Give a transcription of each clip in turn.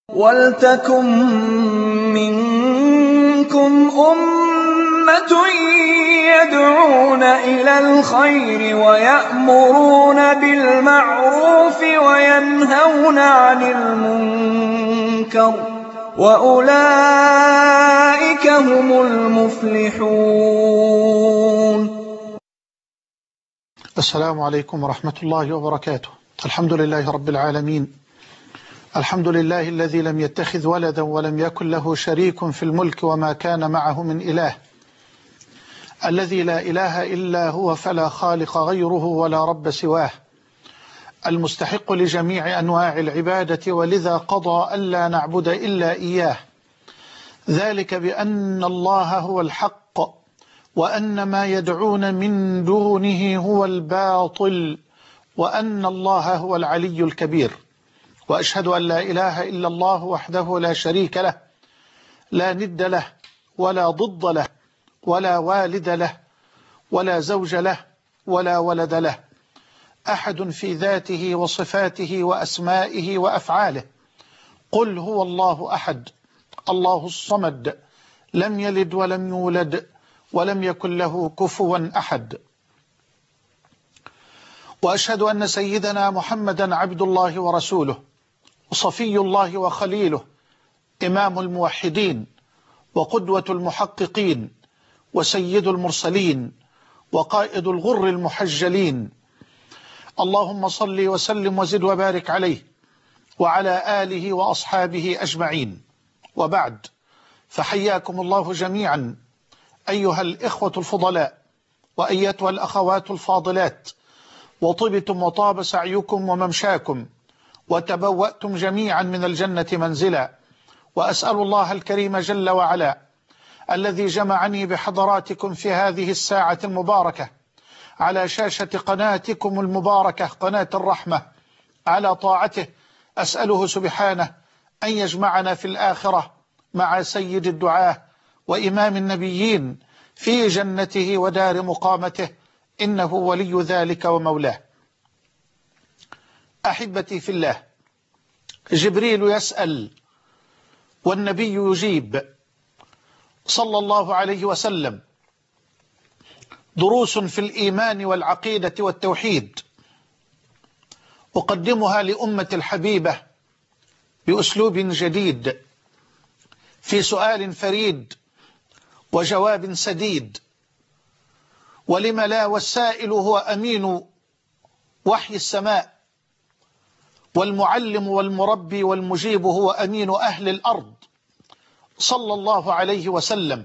وَلْتَكُن مِّنكُمْ أُمَّةٌ يَدْعُونَ إِلَى الْخَيْرِ وَيَأْمُرُونَ بِالْمَعْرُوفِ وَيَنْهَوْنَ عَنِ الْمُنكَرِ ۚ وَأُولَٰئِكَ هُمُ الْمُفْلِحُونَ. السلام عليكم ورحمة الله وبركاته. الحمد لله رب العالمين، الحمد لله الذي لم يتخذ ولدا ولم يكن له شريك في الملك وما كان معه من إله، الذي لا إله إلا هو فلا خالق غيره ولا رب سواه، المستحق لجميع أنواع العبادة، ولذا قضى ألا نعبد إلا إياه، ذلك بأن الله هو الحق وأن ما يدعون من دونه هو الباطل وأن الله هو العلي الكبير. وأشهد أن لا إله إلا الله وحده لا شريك له، لا ند له ولا ضد له ولا والد له ولا زوج له ولا ولد له، أحد في ذاته وصفاته وأسمائه وأفعاله. قل هو الله أحد الله الصمد، لم يلد ولم يولد ولم يكن له كفوا أحد. وأشهد أن سيدنا محمدا عبد الله ورسوله وصفي الله وخليله، إمام الموحدين وقدوة المحققين وسيد المرسلين وقائد الغر المحجلين. اللهم صل وسلم وزد وبارك عليه وعلى آله وأصحابه أجمعين، وبعد، فحياكم الله جميعا أيها الإخوة الفضلاء وأيتها الأخوات الفاضلات، وطبتم وطاب سعيكم وممشاكم وتبوأتم جميعا من الجنة منزلا. وأسأل الله الكريم جل وعلا الذي جمعني بحضراتكم في هذه الساعة المباركة على شاشة قناتكم المباركة قناة الرحمة على طاعته، أسأله سبحانه أن يجمعنا في الآخرة مع سيد الدعاة وإمام النبيين في جنته ودار مقامته، إنه ولي ذلك ومولاه. أحبتي في الله، جبريل يسأل والنبي يجيب صلى الله عليه وسلم، دروس في الإيمان والعقيدة والتوحيد أقدمها لأمة الحبيبة بأسلوب جديد، في سؤال فريد وجواب سديد. ولم لا؟ والسائل هو أمين وحي السماء، والمعلم والمربي والمجيب هو أمين أهل الأرض صلى الله عليه وسلم،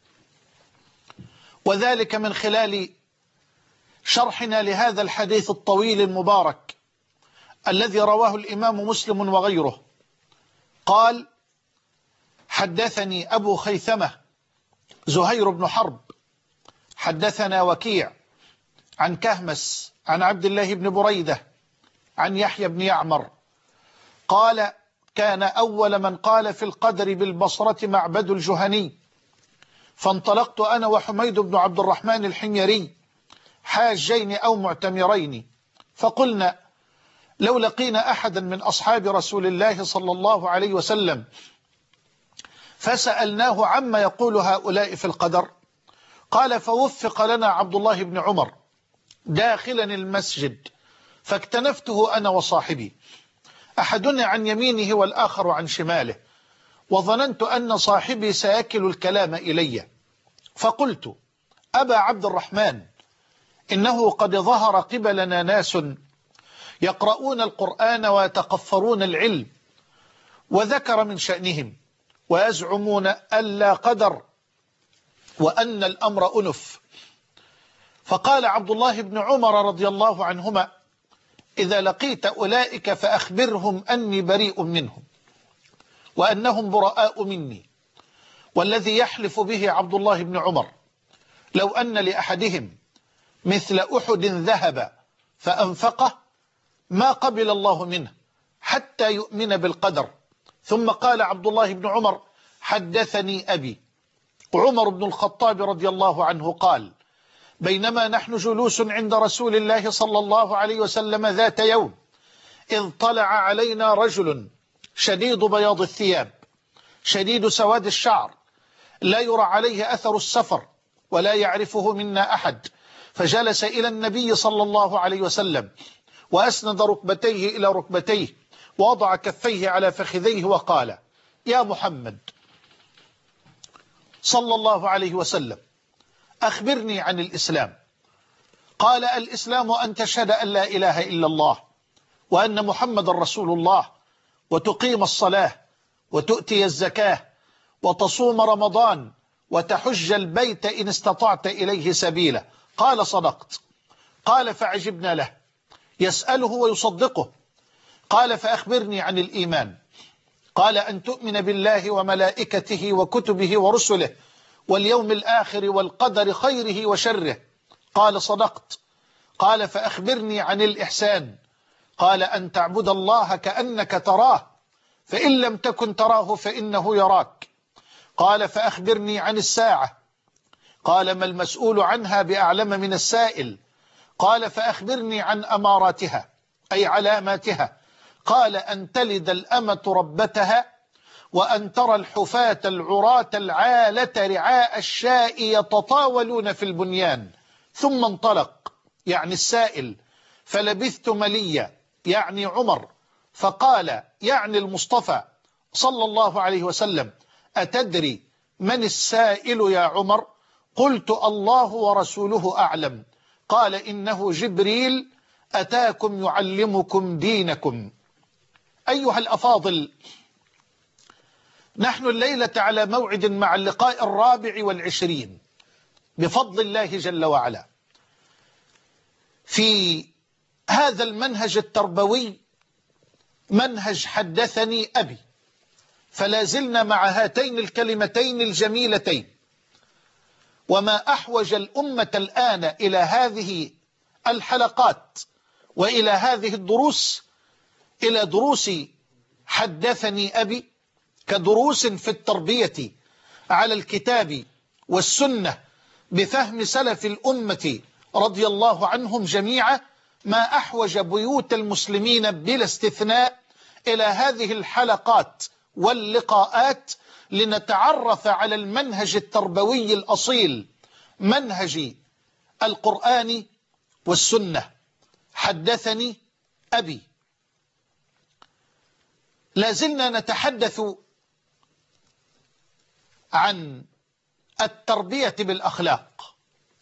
وذلك من خلال شرحنا لهذا الحديث الطويل المبارك الذي رواه الإمام مسلم وغيره. قال: حدثني أبو خيثمة زهير بن حرب حدثنا وكيع عن كهمس عن عبد الله بن بريدة عن يحيى بن يعمر قال: كان أول من قال في القدر بالبصرة معبد الجهني، فانطلقت أنا وحميد بن عبد الرحمن الحميري حاجين أو معتمرين، فقلنا لو لقينا أحدا من أصحاب رسول الله صلى الله عليه وسلم فسألناه عما يقول هؤلاء في القدر، قال: فوفق لنا عبد الله بن عمر داخلا المسجد، فاكتنفته أنا وصاحبي، أحدنا عن يمينه والآخر عن شماله، وظننت أن صاحبي سيكل الكلام إلي، فقلت: أبا عبد الرحمن، إنه قد ظهر قبلنا ناس يقرؤون القرآن ويتقفرون العلم، وذكر من شأنهم ويزعمون ألا قدر وأن الأمر أنف. فقال عبد الله بن عمر رضي الله عنهما: إذا لقيت أولئك فأخبرهم أني بريء منهم وأنهم براء مني. والذي يحلف به عبد الله بن عمر لو أن لأحدهم مثل أحد ذهب فأنفقه ما قبل الله منه حتى يؤمن بالقدر. ثم قال عبد الله بن عمر: حدثني أبي عمر بن الخطاب رضي الله عنه قال: بينما نحن جلوس عند رسول الله صلى الله عليه وسلم ذات يوم، إذ طلع علينا رجل شديد بياض الثياب، شديد سواد الشعر، لا يرى عليه أثر السفر، ولا يعرفه منا أحد. فجلس إلى النبي صلى الله عليه وسلم وأسند ركبتيه إلى ركبتيه ووضع كفيه على فخذيه وقال: يا محمد صلى الله عليه وسلم، أخبرني عن الإسلام. قال: الإسلام أن تشهد أن لا إله إلا الله وأن محمد رسول الله، وتقيم الصلاة، وتؤتي الزكاة، وتصوم رمضان، وتحج البيت إن استطعت إليه سبيلا. قال: صدقت. قال: فعجبنا له، يسأله ويصدقه. قال: فأخبرني عن الإيمان. قال: أن تؤمن بالله وملائكته وكتبه ورسله واليوم الآخر والقدر خيره وشره. قال: صدقت. قال: فأخبرني عن الإحسان. قال: أن تعبد الله كأنك تراه، فإن لم تكن تراه فإنه يراك. قال: فأخبرني عن الساعة. قال: ما المسؤول عنها بأعلم من السائل. قال: فأخبرني عن أماراتها، أي علاماتها. قال: أن تلد الأمة ربتها، وأن ترى الحفاة العراة العالة رعاء الشاء يتطاولون في البنيان. ثم انطلق، يعني السائل، فلبثت مليا، يعني عمر، فقال، يعني المصطفى صلى الله عليه وسلم: أتدري من السائل يا عمر؟ قلت: الله ورسوله أعلم. قال: إنه جبريل أتاكم يعلمكم دينكم. أيها الأفاضل، نحن الليلة على موعد مع اللقاء 24 بفضل الله جل وعلا في هذا المنهج التربوي، منهج حدثني أبي. فلا زلنا مع هاتين الكلمتين الجميلتين. وما أحوج الأمة الآن إلى هذه الحلقات وإلى هذه الدروس، إلى دروس حدثني أبي، كدروس في التربية على الكتاب والسنة بفهم سلف الأمة رضي الله عنهم جميعا. ما أحوج بيوت المسلمين بلا استثناء إلى هذه الحلقات واللقاءات لنتعرف على المنهج التربوي الأصيل، منهج القرآن والسنة. حدثني أبي. لازلنا نتحدث عن التربية بالأخلاق.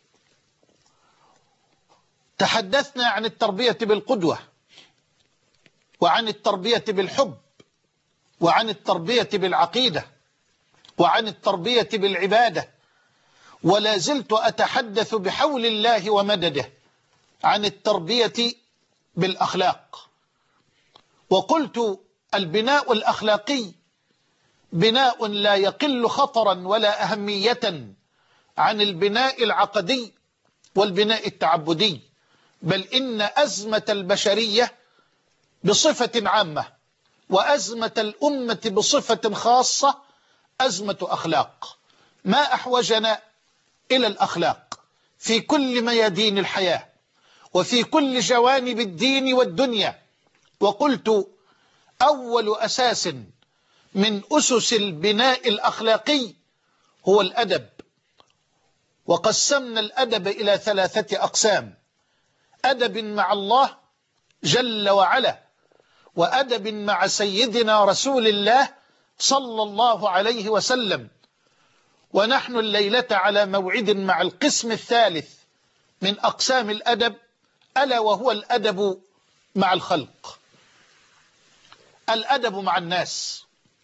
تحدثنا عن التربية بالقدوة، وعن التربية بالحب، وعن التربية بالعقيدة، وعن التربية بالعبادة. ولا زلت أتحدث بحول الله ومدده عن التربية بالأخلاق. وقلت: البناء الأخلاقي بناء لا يقل خطرا ولا أهمية عن البناء العقدي والبناء التعبدي، بل إن أزمة البشرية بصفة عامة وأزمة الأمة بصفة خاصة أزمة أخلاق. ما أحوجنا إلى الأخلاق في كل ميادين الحياة وفي كل جوانب الدين والدنيا. وقلت: أول أساس من أسس البناء الأخلاقي هو الأدب. وقسمنا الأدب إلى 3 أقسام: أدب مع الله جل وعلا، وأدب مع سيدنا رسول الله صلى الله عليه وسلم. ونحن الليلة على موعد مع القسم الثالث من أقسام الأدب، ألا وهو الأدب مع الخلق، الأدب مع الناس.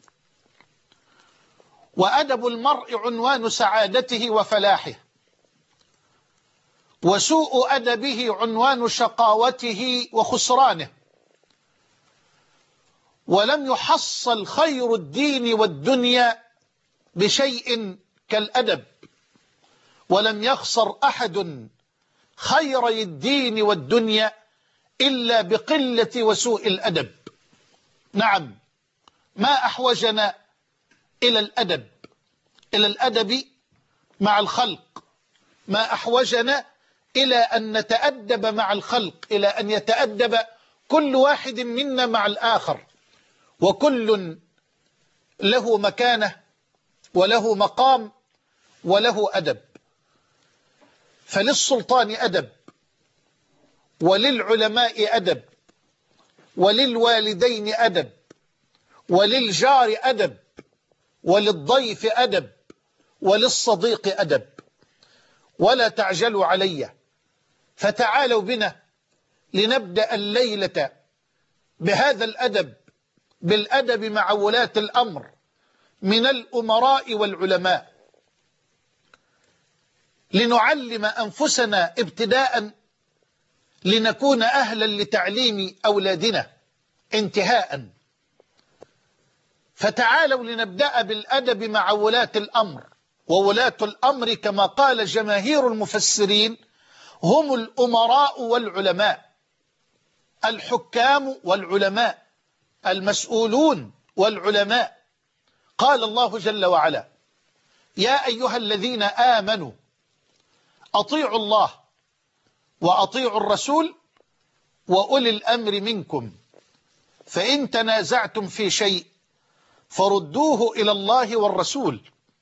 وأدب المرء عنوان سعادته وفلاحه، وسوء أدبه عنوان شقاوته وخسرانه. ولم يحصل خير الدين والدنيا بشيء كالأدب، ولم يخسر أحد خيري الدين والدنيا إلا بقلة وسوء الأدب. نعم، ما أحوجنا إلى الأدب، إلى الأدب مع الخلق، ما أحوجنا إلى أن نتأدب مع الخلق، إلى أن يتأدب كل واحد منا مع الآخر. وكل له مكانة وله مقام وله أدب. فللسلطان أدب، وللعلماء أدب، وللوالدين أدب، وللجار أدب، وللضيف أدب، وللصديق أدب. ولا تعجلوا علي، فتعالوا بنا لنبدأ الليلة بهذا الأدب، بالأدب مع ولاة الأمر من الأمراء والعلماء، لنعلم أنفسنا ابتداء لنكون أهلا لتعليم أولادنا انتهاء. فتعالوا لنبدأ بالأدب مع ولاة الأمر. وولاة الأمر كما قال جماهير المفسرين هم الأمراء والعلماء، الحكام والعلماء، المسؤولون والعلماء. قال الله جل وعلا: يا أيها الذين آمنوا أطيعوا الله وأطيعوا الرسول وأولي الأمر منكم، فإن تنازعتم في شيء فردوه إلى الله والرسول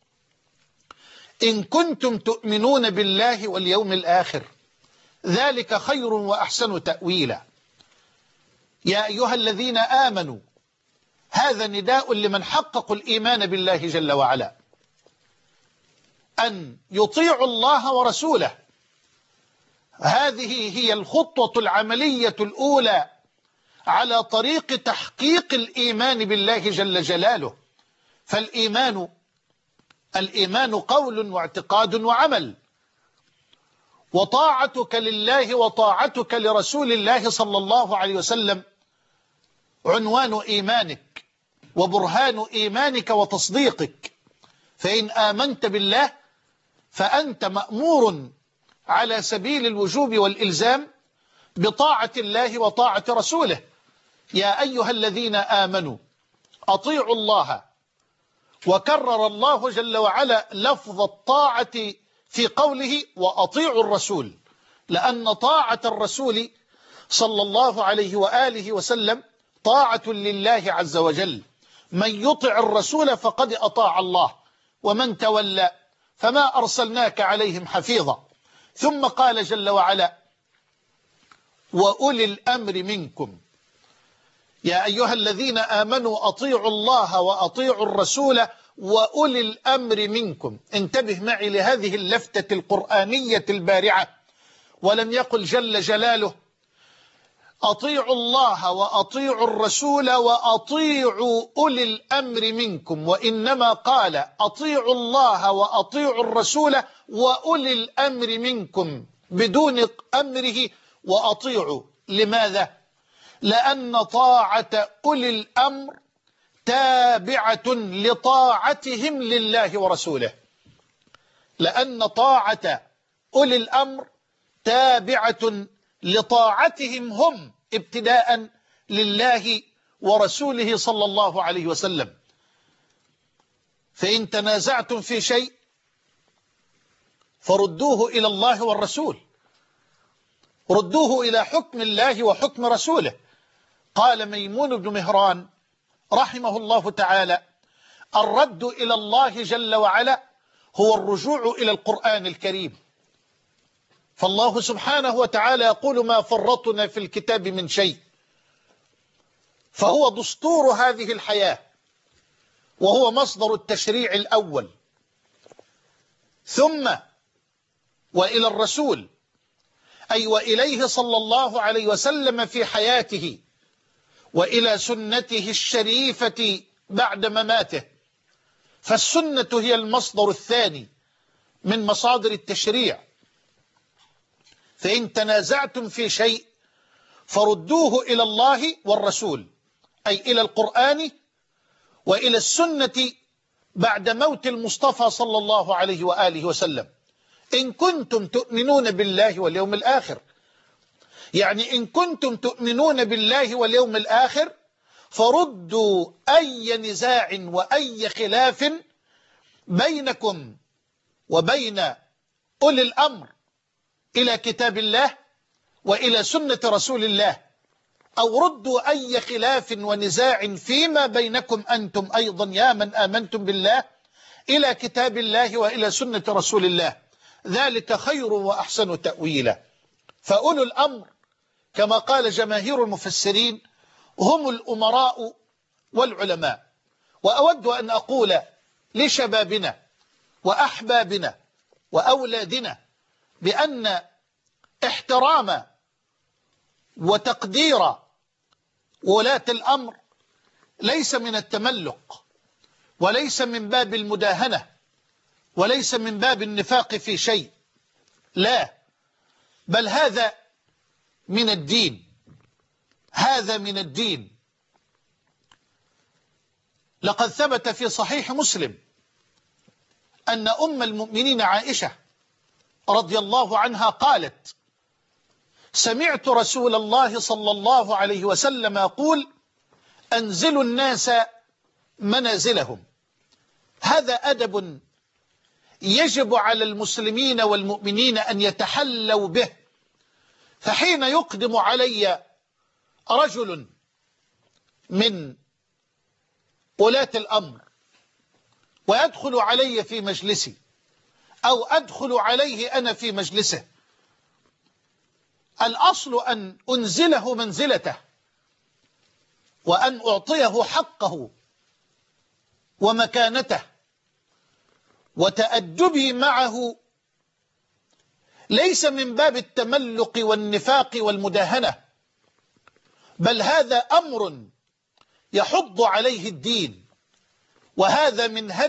إن كنتم تؤمنون بالله واليوم الآخر، ذلك خير وأحسن تأويلا. يا أيها الذين آمنوا، هذا نداء لمن حققوا الإيمان بالله جل وعلا، أن يطيعوا الله ورسوله. هذه هي الخطوة العملية الأولى على طريق تحقيق الإيمان بالله جل جلاله. فالإيمان قول واعتقاد وعمل، وطاعتك لله وطاعتك لرسول الله صلى الله عليه وسلم عنوان إيمانك وبرهان إيمانك وتصديقك. فإن آمنت بالله فأنت مأمور على سبيل الوجوب والإلزام بطاعة الله وطاعة رسوله. يا أيها الذين آمنوا أطيعوا الله، وكرر الله جل وعلا لفظ الطاعة في قوله وأطيعوا الرسول، لأن طاعة الرسول صلى الله عليه وآله وسلم طاعة لله عز وجل. من يطع الرسول فقد أطاع الله، ومن تولى فما أرسلناك عليهم حفيظا. ثم قال جل وعلا: وأولي الأمر منكم. يا أيها الذين آمنوا أطيعوا الله وأطيعوا الرسول وأولي الأمر منكم. انتبه معي لهذه اللفتة القرآنية البارعة. ولم يقل جل جلاله أطيعوا الله وأطيعوا الرسول وأطيعوا أولي الأمر منكم، وإنما قال أطيعوا الله وأطيعوا الرسول وأولي الأمر منكم بدون أمره وأطيعوا. لماذا؟ لأن طاعة أولي الأمر تابعة لطاعتهم لله ورسوله. لأن طاعة أولي الأمر تابعة لطاعتهم هم ابتداء لله ورسوله صلى الله عليه وسلم. فإن تنازعتم في شيء فردوه إلى الله والرسول، ردوه إلى حكم الله وحكم رسوله. قال ميمون بن مهران رحمه الله تعالى: الرد إلى الله جل وعلا هو الرجوع إلى القرآن الكريم. فالله سبحانه وتعالى يقول: ما فرطنا في الكتاب من شيء، فهو دستور هذه الحياة، وهو مصدر التشريع الأول. ثم وإلى الرسول، أي وإليه صلى الله عليه وسلم في حياته، وإلى سنته الشريفة بعد مماته. فالسنة هي المصدر الثاني من مصادر التشريع. فإن تنازعتم في شيء فردوه إلى الله والرسول، أي إلى القرآن وإلى السنة بعد موت المصطفى صلى الله عليه وآله وسلم، إن كنتم تؤمنون بالله واليوم الآخر. يعني إن كنتم تؤمنون بالله واليوم الآخر فردوا أي نزاع وأي خلاف بينكم وبين أولي الأمر إلى كتاب الله وإلى سنة رسول الله. أو ردوا أي خلاف ونزاع فيما بينكم أنتم أيضا يا من آمنتم بالله إلى كتاب الله وإلى سنة رسول الله، ذلك خير وأحسن تأويلا. فأولو الأمر كما قال جماهير المفسرين هم الأمراء والعلماء. وأود أن أقول لشبابنا وأحبابنا وأولادنا بأن احترام وتقدير ولاة الأمر ليس من التملق، وليس من باب المداهنة، وليس من باب النفاق في شيء، لا، بل هذا من الدين، هذا من الدين. لقد ثبت في صحيح مسلم أن أم المؤمنين عائشة رضي الله عنها قالت: سمعت رسول الله صلى الله عليه وسلم يقول: أنزلوا الناس منازلهم. هذا أدب يجب على المسلمين والمؤمنين أن يتحلوا به. فحين يقدم علي رجل من ولاة الأمر ويدخل علي في مجلسي أو أدخل عليه أنا في مجلسه، الأصل أن أنزله منزلته وأن أعطيه حقه ومكانته، وتأدبي معه ليس من باب التملق والنفاق والمداهنة، بل هذا أمر يحض عليه الدين، وهذا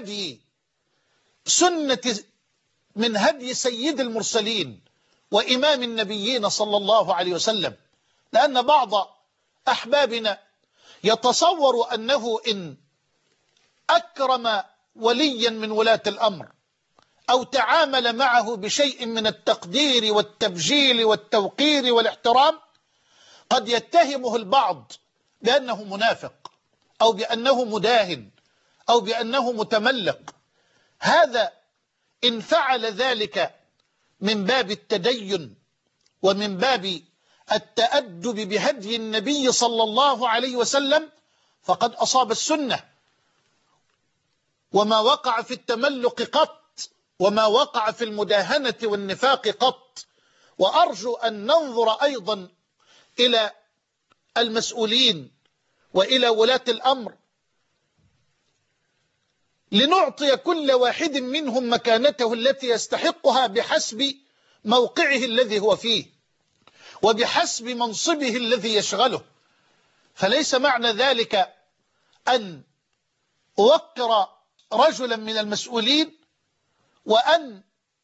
من هدي سيد المرسلين وإمام النبيين صلى الله عليه وسلم. لأن بعض أحبابنا يتصور أنه إن أكرم وليا من ولاة الأمر أو تعامل معه بشيء من التقدير والتبجيل والتوقير والاحترام قد يتهمه البعض بأنه منافق أو بأنه مداهن أو بأنه متملق. هذا إن فعل ذلك من باب التدين ومن باب التأدب بهدي النبي صلى الله عليه وسلم فقد أصاب السنة، وما وقع في التملق قط، وما وقع في المداهنة والنفاق قط. وأرجو أن ننظر أيضا إلى المسؤولين وإلى ولاة الأمر لنعطي كل واحد منهم مكانته التي يستحقها بحسب موقعه الذي هو فيه وبحسب منصبه الذي يشغله. فليس معنى ذلك أن أوقر رجلا من المسؤولين وأن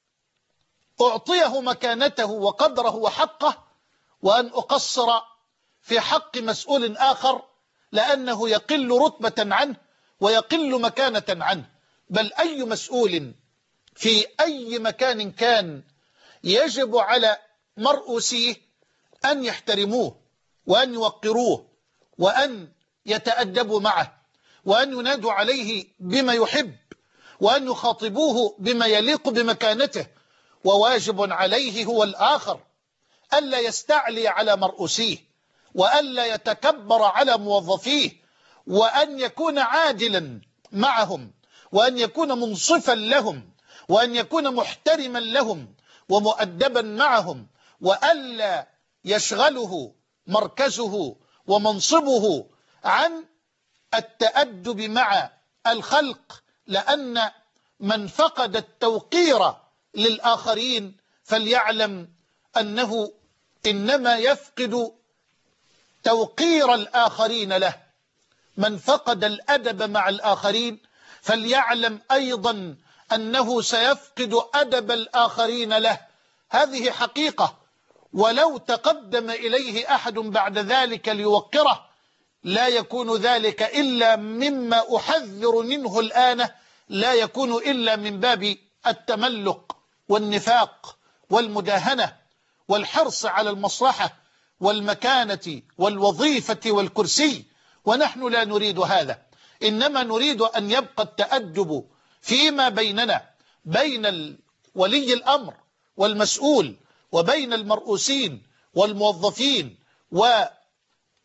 أعطيه مكانته وقدره وحقه، وأن أقصر في حق مسؤول آخر لأنه يقل رتبة عنه ويقل مكانة عنه. بل أي مسؤول في أي مكان كان يجب على مرؤوسيه أن يحترموه وأن يوقروه وأن يتأدبوا معه وأن ينادوا عليه بما يحب وأن يخاطبوه بما يليق بمكانته. وواجب عليه هو الآخر ألا يستعلي على مرؤوسيه وألا يتكبر على موظفيه، وأن يكون عادلا معهم، وأن يكون منصفا لهم، وأن يكون محترما لهم ومؤدبا معهم، وألا يشغله مركزه ومنصبه عن التأدب مع الخلق. لأن من فقد التوقير للآخرين فليعلم أنه إنما يفقد توقير الآخرين له. من فقد الأدب مع الآخرين فليعلم أيضا أنه سيفقد أدب الآخرين له. هذه حقيقة، ولو تقدم إليه أحد بعد ذلك ليوقره لا يكون ذلك إلا مما أحذر منه الآن، لا يكون إلا من باب التملق والنفاق والمداهنة والحرص على المصلحة والمكانة والوظيفة والكرسي. ونحن لا نريد هذا، إنما نريد أن يبقى التأدب فيما بيننا بين ولي الأمر والمسؤول وبين المرؤوسين والموظفين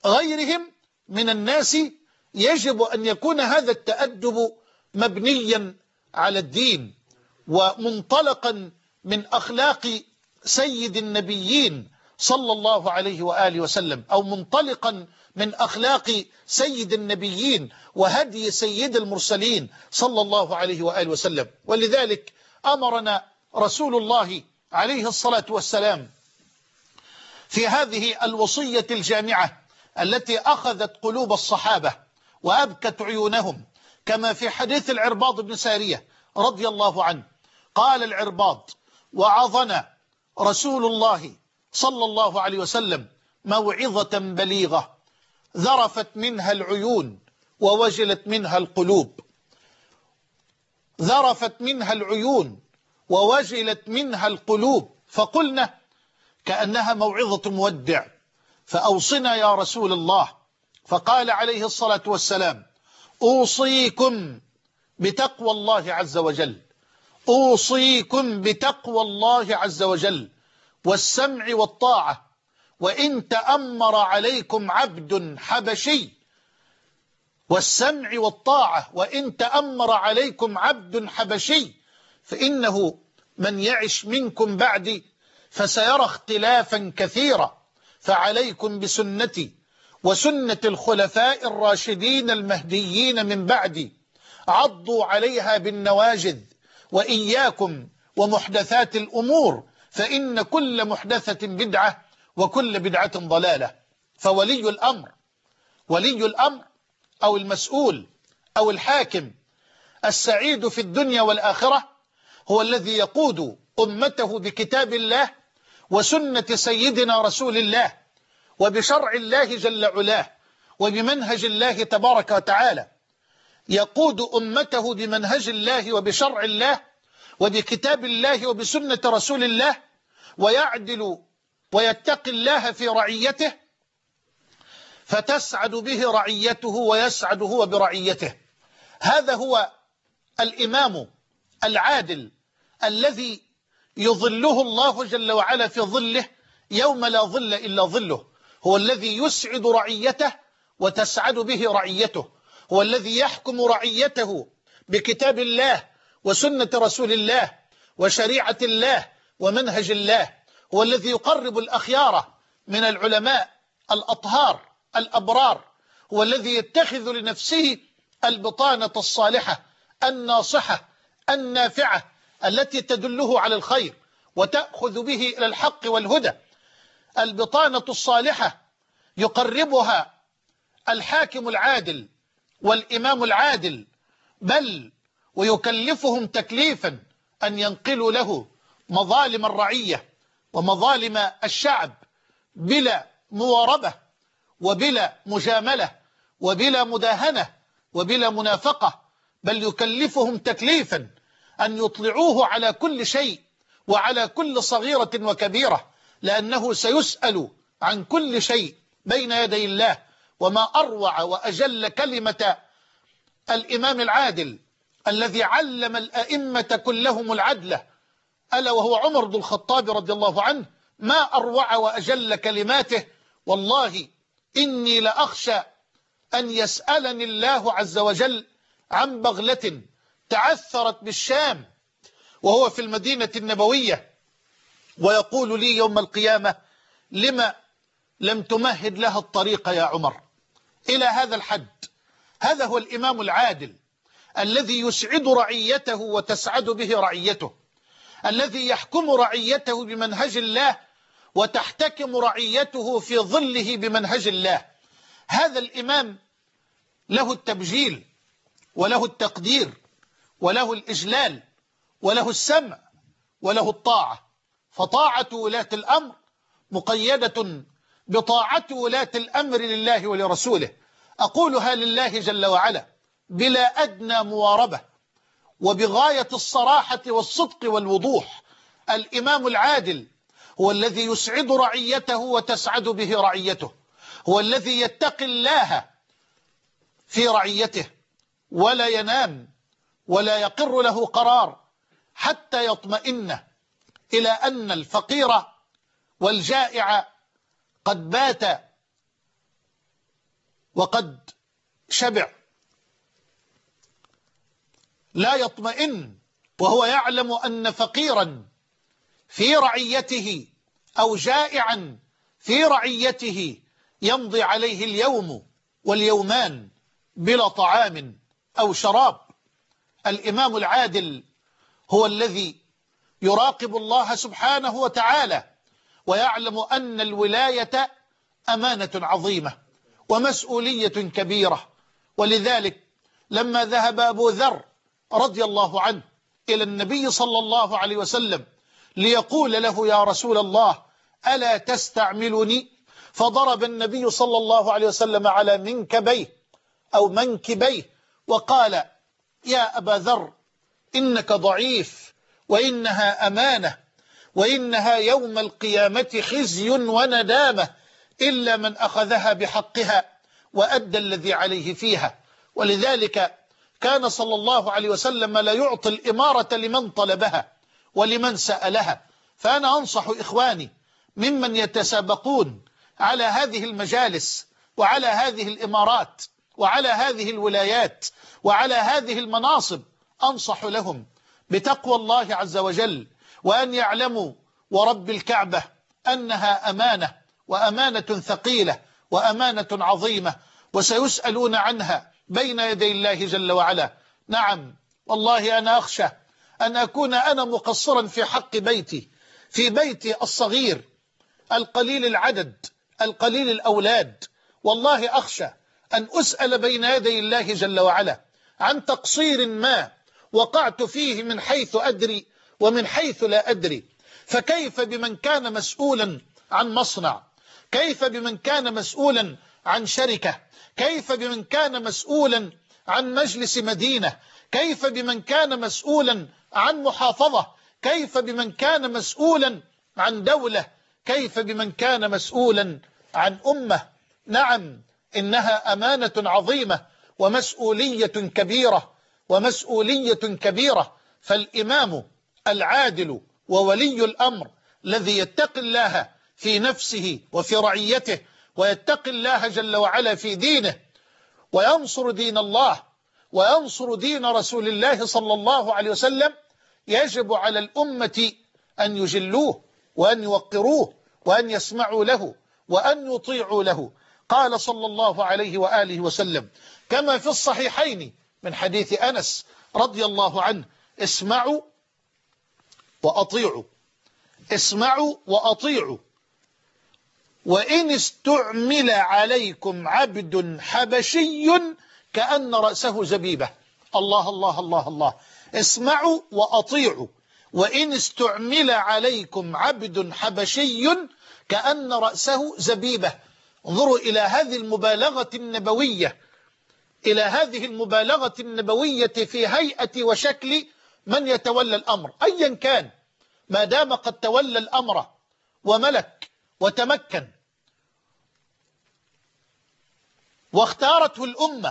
غيرهم من الناس يجب أن يكون هذا التأدب مبنيا على الدين ومنطلقا من أخلاق سيد النبيين صلى الله عليه وآله وسلم، أو منطلقا من أخلاق سيد النبيين وهدي سيد المرسلين صلى الله عليه وآله وسلم. ولذلك أمرنا رسول الله عليه الصلاة والسلام في هذه الوصية الجامعة التي أخذت قلوب الصحابة وأبكت عيونهم، كما في حديث العرباض بن سارية رضي الله عنه، قال العرباض: وعظنا رسول الله صلى الله عليه وسلم موعظة بليغة ذرفت منها العيون ووجلت منها القلوب. ذرفت منها العيون ووجلت منها القلوب، فقلنا كأنها موعظة مودع، فأوصنا يا رسول الله. فقال عليه الصلاة والسلام: أوصيكم بتقوى الله عز وجل، أوصيكم بتقوى الله عز وجل والسمع والطاعة، وإن تأمر عليكم عبد حبشي، والسمع والطاعة وإن تأمر عليكم عبد حبشي، فإنه من يعش منكم بعدي فسيرى اختلافا كثيرا، فعليكم بسنتي وسنة الخلفاء الراشدين المهديين من بعدي، عضوا عليها بالنواجذ، وإياكم ومحدثات الأمور، فإن كل محدثة بدعة وكل بدعة ضلالة. فولي الأمر، ولي الأمر أو المسؤول أو الحاكم السعيد في الدنيا والآخرة هو الذي يقود أمته بكتاب الله وسنة سيدنا رسول الله وبشرع الله جل علاه وبمنهج الله تبارك وتعالى، يقود أمته بمنهج الله وبشرع الله وبكتاب الله وبسنة رسول الله، ويعدل ويتقي الله في رعيته، فتسعد به رعيته ويسعد هو برعيته. هذا هو الإمام العادل الذي يظله الله جل وعلا في ظله يوم لا ظل إلا ظله، هو الذي يسعد رعيته وتسعد به رعيته، هو الذي يحكم رعيته بكتاب الله وسنة رسول الله وشريعة الله ومنهج الله، هو الذي يقرب الأخيار من العلماء الأطهار الأبرار، هو الذي يتخذ لنفسه البطانة الصالحة الناصحة النافعة التي تدله على الخير وتأخذ به إلى الحق والهدى. البطانة الصالحة يقربها الحاكم العادل والإمام العادل، بل ويكلفهم تكليفا أن ينقلوا له مظالم الرعية ومظالم الشعب بلا مواربة وبلا مجاملة وبلا مداهنة وبلا منافقة، بل يكلفهم تكليفا أن يطلعوه على كل شيء وعلى كل صغيرة وكبيرة، لأنه سيسأل عن كل شيء بين يدي الله. وما أروع وأجل كلمة الإمام العادل الذي علم الأئمة كلهم العدل، ألا وهو عمر بن الخطاب رضي الله عنه، ما أروع وأجل كلماته: والله إني لأخشى أن يسألني الله عز وجل عن بغلة تعثرت بالشام وهو في المدينة النبوية، ويقول لي يوم القيامة: لما لم تمهد لها الطريق يا عمر؟ إلى هذا الحد. هذا هو الإمام العادل الذي يسعد رعيته وتسعد به رعيته، الذي يحكم رعيته بمنهج الله وتحتكم رعيته في ظله بمنهج الله. هذا الإمام له التبجيل وله التقدير وله الإجلال وله السمع وله الطاعة، فطاعة ولاة الأمر مقيدة بطاعة ولاة الأمر لله ولرسوله. أقولها لله جل وعلا بلا أدنى مواربة وبغاية الصراحة والصدق والوضوح: الإمام العادل هو الذي يسعد رعيته وتسعد به رعيته، هو الذي يتقي الله في رعيته ولا ينام ولا يقر له قرار حتى يطمئن إلى أن الفقير والجائع قد بات وقد شبع لا يطمئن وهو يعلم أن فقيرا في رعيته أو جائعا في رعيته يمضي عليه اليوم واليومان بلا طعام أو شراب. الإمام العادل هو الذي يراقب الله سبحانه وتعالى ويعلم أن الولاية أمانة عظيمة ومسؤولية كبيرة. ولذلك لما ذهب أبو ذر رضي الله عنه إلى النبي صلى الله عليه وسلم ليقول له يا رسول الله ألا تستعملني، فضرب النبي صلى الله عليه وسلم على منكبيه أو منكبيه وقال يا أبا ذر إنك ضعيف وإنها أمانة وإنها يوم القيامة خزي وندامة إلا من أخذها بحقها وأدى الذي عليه فيها. ولذلك كان صلى الله عليه وسلم لا يعطي الإمارة لمن طلبها ولمن سألها. فأنا أنصح إخواني ممن يتسابقون على هذه المجالس وعلى هذه الإمارات وعلى هذه الولايات وعلى هذه المناصب، أنصح لهم بتقوى الله عز وجل وأن يعلموا ورب الكعبة أنها أمانة وأمانة ثقيلة وأمانة عظيمة وسيسألون عنها بين يدي الله جل وعلا. نعم والله أنا أخشى أن أكون أنا مقصرا في حق بيتي، في بيتي الصغير القليل العدد القليل الأولاد. والله أخشى أن أسأل بين يدي الله جل وعلا عن تقصير ما وقعت فيه من حيث أدري ومن حيث لا أدري. فكيف بمن كان مسؤولا عن مصنع، كيف بمن كان مسؤولا عن شركة، كيف بمن كان مسؤولا عن مجلس مدينة، كيف بمن كان مسؤولا عن محافظة، كيف بمن كان مسؤولا عن دولة، كيف بمن كان مسؤولا عن أمة. نعم إنها أمانة عظيمة ومسؤولية كبيرة ومسؤولية كبيرة. فالإمام العادل وولي الأمر الذي يتقي الله في نفسه وفي رعيته ويتقي الله جل وعلا في دينه وينصر دين الله وينصر دين رسول الله صلى الله عليه وسلم، يجب على الأمة أن يجلوه وأن يوقروه وأن يسمعوا له وأن يطيعوا له. قال صلى الله عليه وآله وسلم كما في الصحيحين من حديث أنس رضي الله عنه اسمعوا وأطيعوا، اسمعوا وأطيعوا، وإن استعمل عليكم عبد حبشي كأن رأسه زبيبة. الله الله الله الله. اسمعوا وأطيعوا، وإن استعمل عليكم عبد حبشي كأن رأسه زبيبة. انظروا إلى هذه المبالغة النبوية، إلى هذه المبالغة النبوية في هيئة وشكل من يتولى الأمر أيا كان، ما دام قد تولى الأمر وملك وتمكن واختارته الأمة.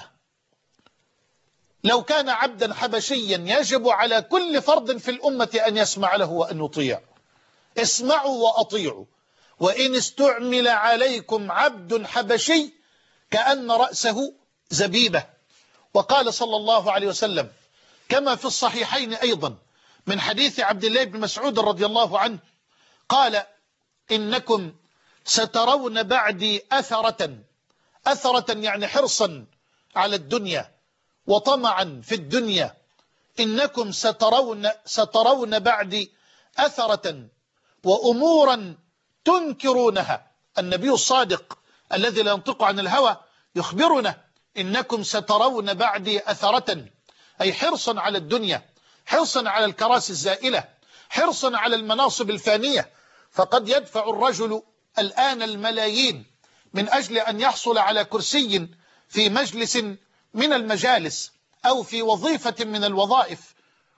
لو كان عبدا حبشيا يجب على كل فرد في الأمة أن يسمع له وأن يطيع. اسمعوا وأطيعوا، وإن استعمل عليكم عبد حبشي كأن رأسه زبيبة. وقال صلى الله عليه وسلم كما في الصحيحين أيضا من حديث عبد الله بن مسعود رضي الله عنه قال إنكم سترون بعدي أثرة، أثرة يعني حرصا على الدنيا وطمعا في الدنيا. إنكم سترون بعدي أثرة وأمورا تنكرونها. النبي الصادق الذي لا ينطق عن الهوى يخبرنا إنكم سترون بعدي أثرة، أي حرصا على الدنيا، حرصا على الكراسي الزائلة، حرصا على المناصب الفانية. فقد يدفع الرجل الآن الملايين من أجل أن يحصل على كرسي في مجلس من المجالس أو في وظيفة من الوظائف،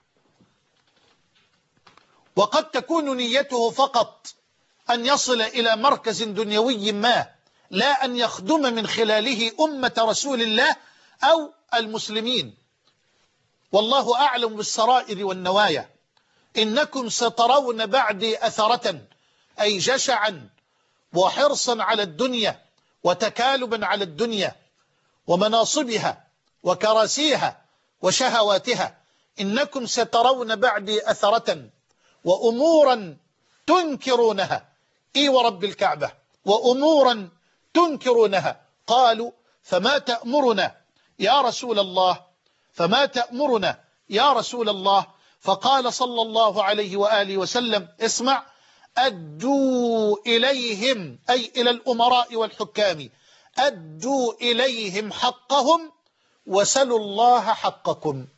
وقد تكون نيته فقط أن يصل إلى مركز دنيوي ما، لا أن يخدم من خلاله أمة رسول الله أو المسلمين. والله أعلم بالسرائر والنوايا. إنكم سترون بعدي أثرة، أي جشعا وحرصا على الدنيا وتكالبا على الدنيا ومناصبها وكراسيها وشهواتها. إنكم سترون بعدي أثرة وأمورا تنكرونها، إي ورب الكعبة، وأمورا تنكرونها. قالوا فما تأمرنا يا رسول الله؟ فما تأمرنا يا رسول الله؟ فقال صلى الله عليه وآله وسلم: اسمع، أدوا إليهم، أي إلى الأمراء والحكام، أدوا إليهم حقهم وسلوا الله حقكم.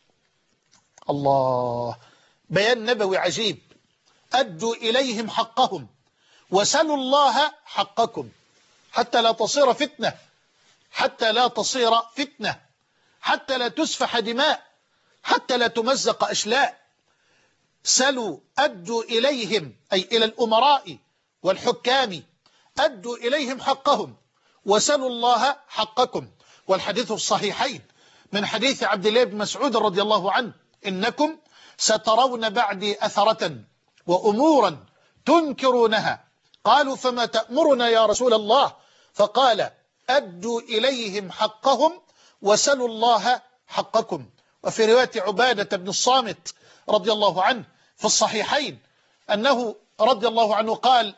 الله، بيان نبوي عجيب. أدوا إليهم حقهم وسلوا الله حقكم، حتى لا تصير فتنة، حتى لا تصير فتنة، حتى لا تسفح دماء، حتى لا تمزق أشلاء. سلوا، أدوا إليهم، أي إلى الأمراء والحكام، أدوا إليهم حقهم وسلوا الله حقكم. والحديث الصحيحين من حديث عبد الله بن مسعود رضي الله عنه: إنكم سترون بعدي أثرة وأمورا تنكرونها. قالوا فما تأمرنا يا رسول الله؟ فقال: أدوا إليهم حقهم وسلوا الله حقكم. وفي رواية عبادة بن الصامت رضي الله عنه في الصحيحين أنه رضي الله عنه قال: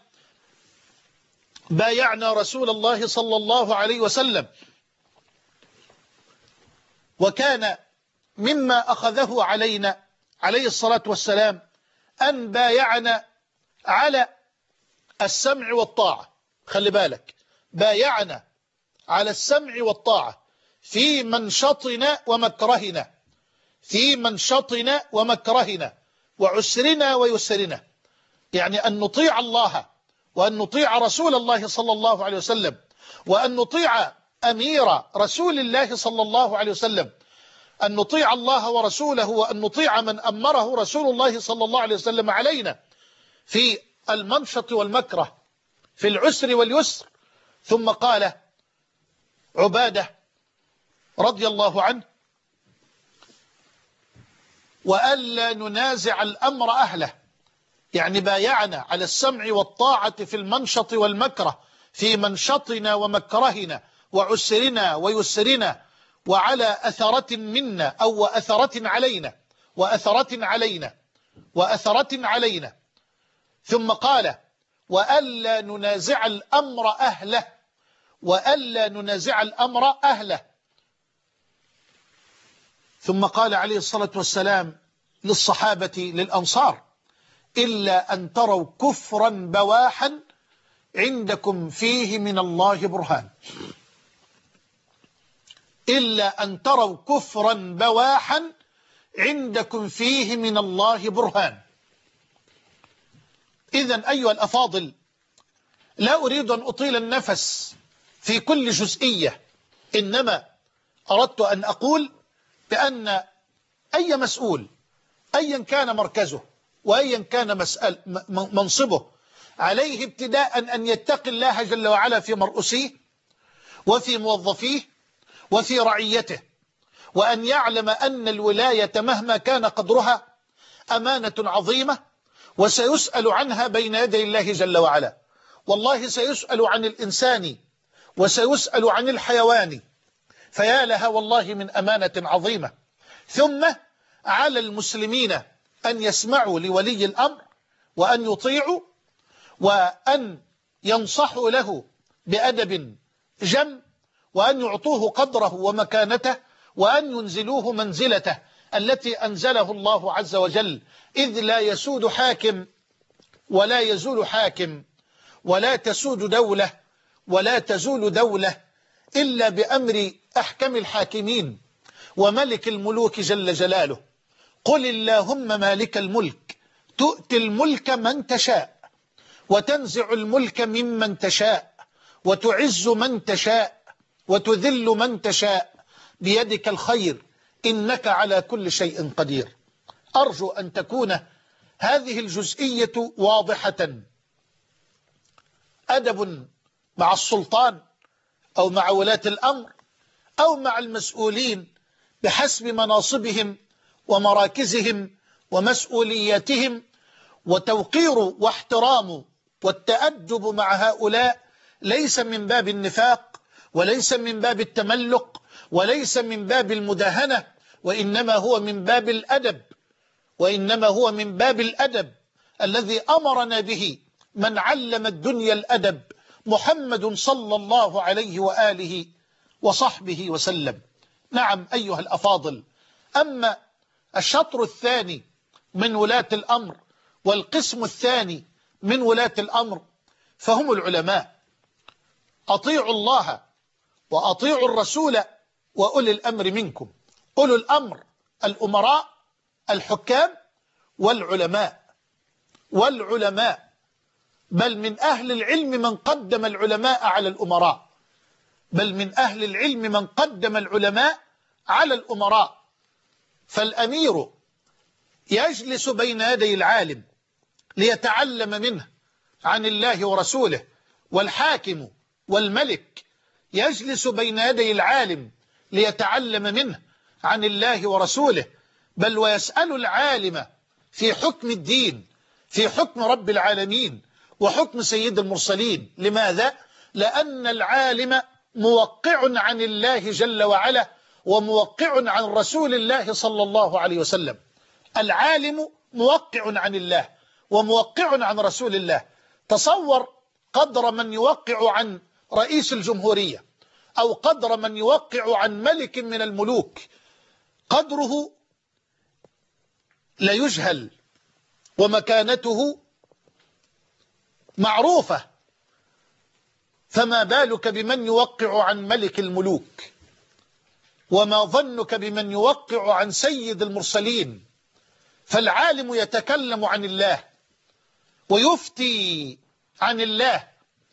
بايعنا رسول الله صلى الله عليه وسلم، وكان مما أخذه علينا عليه الصلاة والسلام أن بايعنا على السمع والطاعة. خلي بالك، بايعنا على السمع والطاعة في منشطنا ومكرهنا، في منشطنا ومكرهنا، وعسرنا ويسرنا. يعني أن نطيع الله وأن نطيع رسول الله صلى الله عليه وسلم، وأن نطيع أمير رسول الله صلى الله عليه وسلم، أن نطيع الله ورسوله، وأن نطيع من أمره رسول الله صلى الله عليه وسلم علينا في المنشط والمكره، في العسر واليسر. ثم قال عبادة رضي الله عنه: وألا ننازع الأمر أهله. يعني بايعنا على السمع والطاعة في المنشط والمكره، في منشطنا ومكرهنا وعسرنا ويسرنا، وعلى أثرة منا أو وأثرة علينا، وأثرة علينا، وأثرة علينا. ثم قال: وألا ننازع الأمر أهله، وألا ننازع الأمر أهله. ثم قال عليه الصلاة والسلام للصحابة للأنصار: إلا أن تروا كفرا بواحا عندكم فيه من الله برهان. إلا أن تروا كفرا بواحا عندكم فيه من الله برهان. إذن أيها الأفاضل، لا أريد أن أطيل النفس في كل جزئية، إنما أردت أن أقول بأن أي مسؤول أيا كان مركزه وأيا كان منصبه، عليه ابتداء أن يتقي الله جل وعلا في مرؤوسيه وفي موظفيه وفي رعيته، وأن يعلم أن الولاية مهما كان قدرها أمانة عظيمة، وسيسأل عنها بين يدي الله جل وعلا. والله سيسأل عن الإنسان وسيسأل عن الحيوان، فيا لها والله من أمانة عظيمة. ثم على المسلمين أن يسمعوا لولي الأمر، وأن يطيعوا، وأن ينصحوا له بأدب جم، وأن يعطوه قدره ومكانته، وأن ينزلوه منزلته التي أنزله الله عز وجل. إذ لا يسود حاكم ولا يزول حاكم، ولا تسود دولة ولا تزول دولة إلا بأمر أحكم الحاكمين وملك الملوك جل جلاله. قل اللهم مالك الملك تؤتي الملك من تشاء، وتنزع الملك ممن تشاء، وتعز من تشاء، وتذل من تشاء، بيدك الخير إنك على كل شيء قدير. أرجو أن تكون هذه الجزئية واضحة. أدب مع السلطان أو مع ولاة الأمر أو مع المسؤولين بحسب مناصبهم ومراكزهم ومسؤولياتهم، وتوقير واحترام والتأدب مع هؤلاء ليس من باب النفاق وليس من باب التملق، وليس من باب المداهنة، وإنما هو من باب الأدب، وإنما هو من باب الأدب الذي أمرنا به من علم الدنيا الأدب، محمد صلى الله عليه وآله وصحبه وسلم. نعم أيها الأفاضل، أما الشطر الثاني من ولاة الأمر والقسم الثاني من ولاة الأمر فهم العلماء. أطيعوا الله وأطيعوا الرسول وأولي الأمر منكم. أولي الأمر الأمراء الحكام والعلماء. بل من أهل العلم من قدم العلماء على الأمراء، بل من أهل العلم من قدم العلماء على الأمراء. فالأمير يجلس بين يدي العالم ليتعلم منه عن الله ورسوله، والحاكم والملك يجلس بين يدي العالم ليتعلم منه عن الله ورسوله، بل ويسأل العالم في حكم الدين، في حكم رب العالمين وحكم سيد المرسلين. لماذا؟ لأن العالم موقع عن الله جل وعلا، وموقع عن رسول الله صلى الله عليه وسلم. العالم موقع عن الله وموقع عن رسول الله. تصور قدر من يوقع عن رئيس الجمهورية، أو قدر من يوقع عن ملك من الملوك، قدره لا يجهل ومكانته معروفة، فما بالك بمن يوقع عن ملك الملوك؟ وما ظنك بمن يوقع عن سيد المرسلين؟ فالعالم يتكلم عن الله ويفتي عن الله،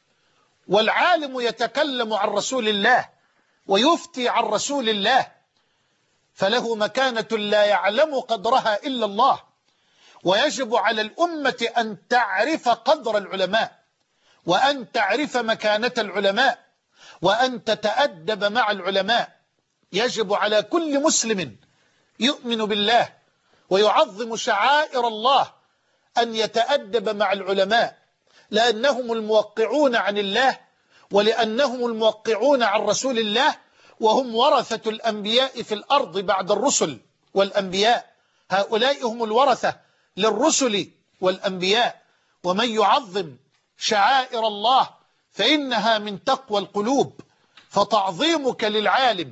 والعالم يتكلم عن رسول الله ويفتي عن رسول الله، فله مكانة لا يعلم قدرها إلا الله. ويجب على الأمة أن تعرف قدر العلماء، وأن تعرف مكانة العلماء، وأن تتأدب مع العلماء. يجب على كل مسلم يؤمن بالله ويعظم شعائر الله أن يتأدب مع العلماء، لأنهم الموقعون عن الله، ولأنهم الموقعون عن رسول الله، وهم ورثة الأنبياء في الأرض بعد الرسل والأنبياء. هؤلاء هم الورثة للرسل والأنبياء. ومن يعظم شعائر الله فإنها من تقوى القلوب. فتعظيمك للعالم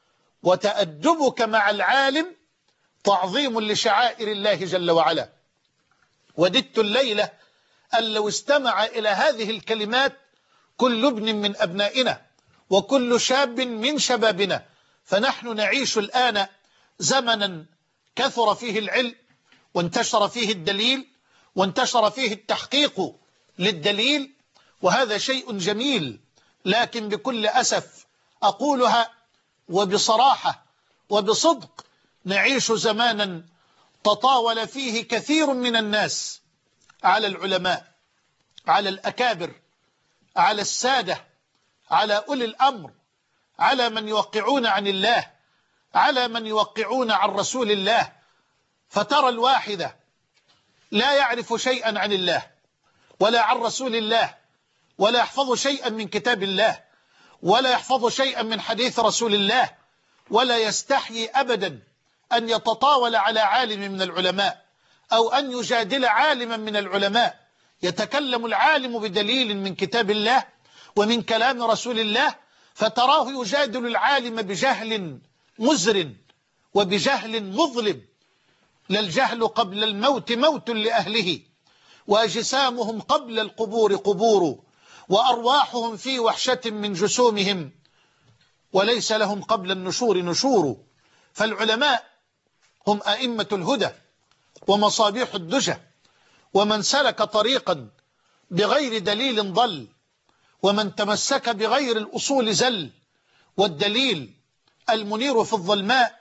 وتأدبك مع العالم تعظيم لشعائر الله جل وعلا. وددت الليلة أن لو استمع إلى هذه الكلمات كل ابن من أبنائنا وكل شاب من شبابنا. فنحن نعيش الآن زمنا كثر فيه العلم، وانتشر فيه الدليل، وانتشر فيه التحقيق للدليل، وهذا شيء جميل. لكن بكل أسف أقولها وبصراحة وبصدق، نعيش زمانا تطاول فيه كثير من الناس على العلماء، على الأكابر، على السادة، على أولي الأمر، على من يوقعون عن الله، على من يوقعون عن رسول الله. فترى الواحد لا يعرف شيئا عن الله ولا عن رسول الله، ولا يحفظ شيئا من كتاب الله، ولا يحفظ شيئا من حديث رسول الله، ولا يستحيي أبدا أن يتطاول على عالم من العلماء أو أن يجادل عالما من العلماء. يتكلم العالم بدليل من كتاب الله ومن كلام رسول الله، فتراه يجادل العالم بجهل مزر وبجهل مظلم. للجهل قبل الموت موت لأهله، وأجسامهم قبل القبور قبور، وأرواحهم في وحشة من جسومهم، وليس لهم قبل النشور نشور. فالعلماء هم أئمة الهدى ومصابيح الدجى، ومن سلك طريقا بغير دليل ضل، ومن تمسك بغير الأصول زل. والدليل المنير في الظلماء،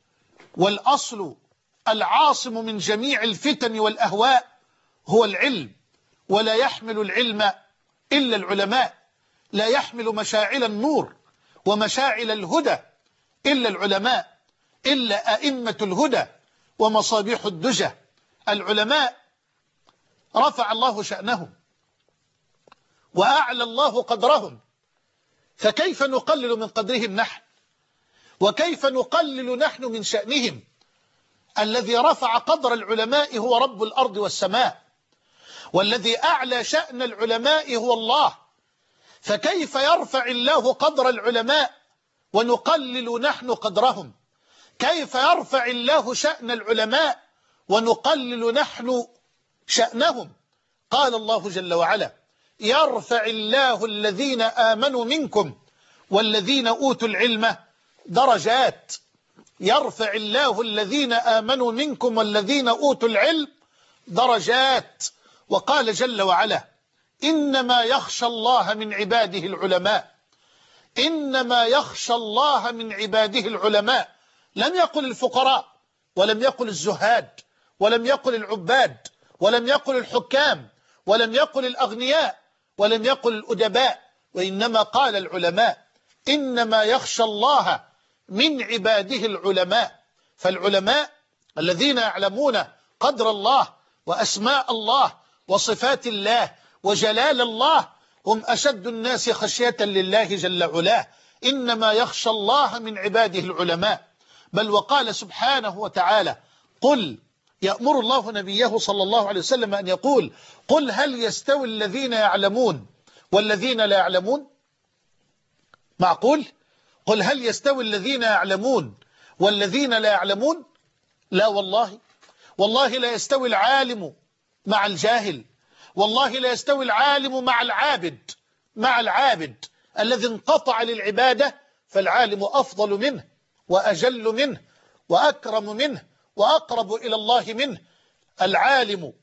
والأصل العاصم من جميع الفتن والأهواء هو العلم. ولا يحمل العلم إلا العلماء، لا يحمل مشاعل النور ومشاعل الهدى إلا العلماء، إلا أئمة الهدى ومصابيح الدجى. العلماء رفع الله شأنهم وأعلى الله قدرهم، فكيف نقلل من قدرهم نحن؟ وكيف نقلل نحن من شأنهم؟ الذي رفع قدر العلماء هو رب الأرض والسماء، والذي أعلى شأن العلماء هو الله، فكيف يرفع الله قدر العلماء ونقلل نحن قدرهم؟ كيف يرفع الله شأن العلماء ونقلل نحن شأنهم؟ قال الله جل وعلا: يرفع الله الذين آمنوا منكم والذين أوتوا العلم درجات. يرفع الله الذين آمنوا منكم والذين أوتوا العلم درجات. وقال جل وعلا: إنما يخشى الله من عباده العلماء. إنما يخشى الله من عباده العلماء. لم يقل الفقراء، ولم يقل الزهاد، ولم يقل العباد، ولم يقل الحكام، ولم يقل الأغنياء، ولم يقل الأدباء، وإنما قال العلماء. إنما يخشى الله من عباده العلماء. فالعلماء الذين يعلمون قدر الله وأسماء الله وصفات الله وجلال الله هم أشد الناس خشية لله جل علاه. إنما يخشى الله من عباده العلماء. بل وقال سبحانه وتعالى: قل، يأمر الله نبيه صلى الله عليه وسلم أن يقول: قل هل يستوي الذين يعلمون والذين لا يعلمون؟ معقول؟ قل هل يستوي الذين يعلمون والذين لا يعلمون؟ لا والله. والله لا يستوي العالم مع الجاهل. والله لا يستوي العالم مع العابد الذي انقطع للعبادة، فالعالم أفضل منه وأجل منه وأكرم منه وأقرب إلى الله منه. العالم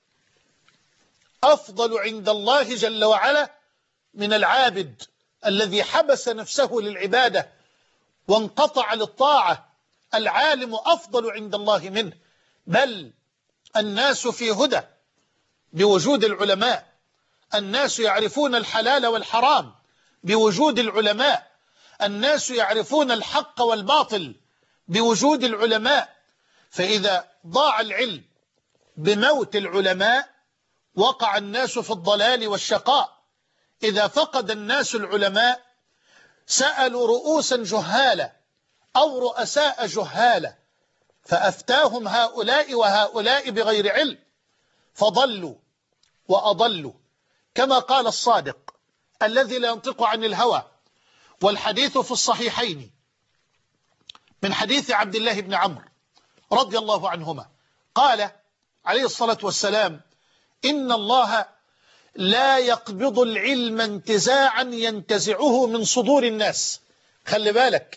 أفضل عند الله جل وعلا من العابد الذي حبس نفسه للعبادة وانقطع للطاعة. العالم أفضل عند الله منه. بل الناس في هدى بوجود العلماء. الناس يعرفون الحلال والحرام بوجود العلماء. الناس يعرفون الحق والباطل بوجود العلماء. فإذا ضاع العلم بموت العلماء وقع الناس في الضلال والشقاء. إذا فقد الناس العلماء سألوا رؤوسا جهالة أو رؤساء جهالة فأفتاهم هؤلاء وهؤلاء بغير علم فضلوا وأضلوا. كما قال الصادق الذي لا ينطق عن الهوى، والحديث في الصحيحين من حديث عبد الله بن عمرو رضي الله عنهما، قال عليه الصلاة والسلام: إن الله لا يقبض العلم انتزاعا ينتزعه من صدور الناس. خلي بالك،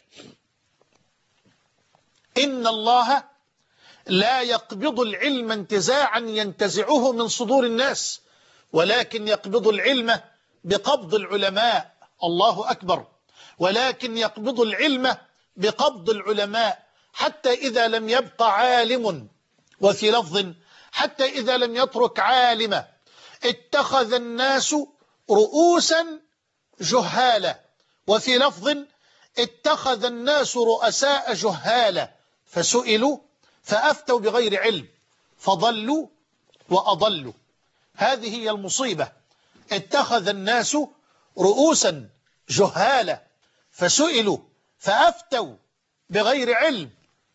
إن الله لا يقبض العلم انتزاعا ينتزعه من صدور الناس، ولكن يقبض العلم بقبض العلماء. الله أكبر. ولكن يقبض العلم بقبض العلماء حتى إذا لم يبق عالم، وفي لفظ حتى إذا لم يترك عالما اتخذ الناس رؤوسا جهالا، وفي لفظ اتخذ الناس رؤساء جهالا فسئلوا فأفتوا بغير علم فضلوا وأضلوا. هذه هي المصيبة. اتخذ الناس رؤوسا جهالا فسئلوا فأفتوا بغير علم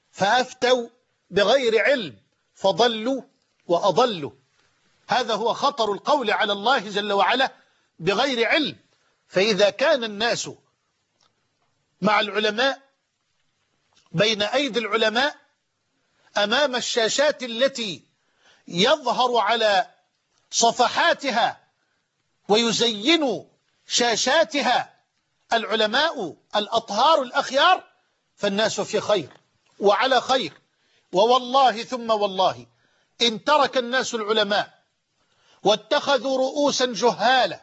فضلوا وأضلوا. هذا هو خطر القول على الله جل وعلا بغير علم. فإذا كان الناس مع العلماء بين أيدي العلماء أمام الشاشات التي يظهر على صفحاتها ويزين شاشاتها العلماء الأطهار الأخيار، فالناس في خير وعلى خير. ووالله ثم والله إن ترك الناس العلماء واتخذوا رؤوسا جهالا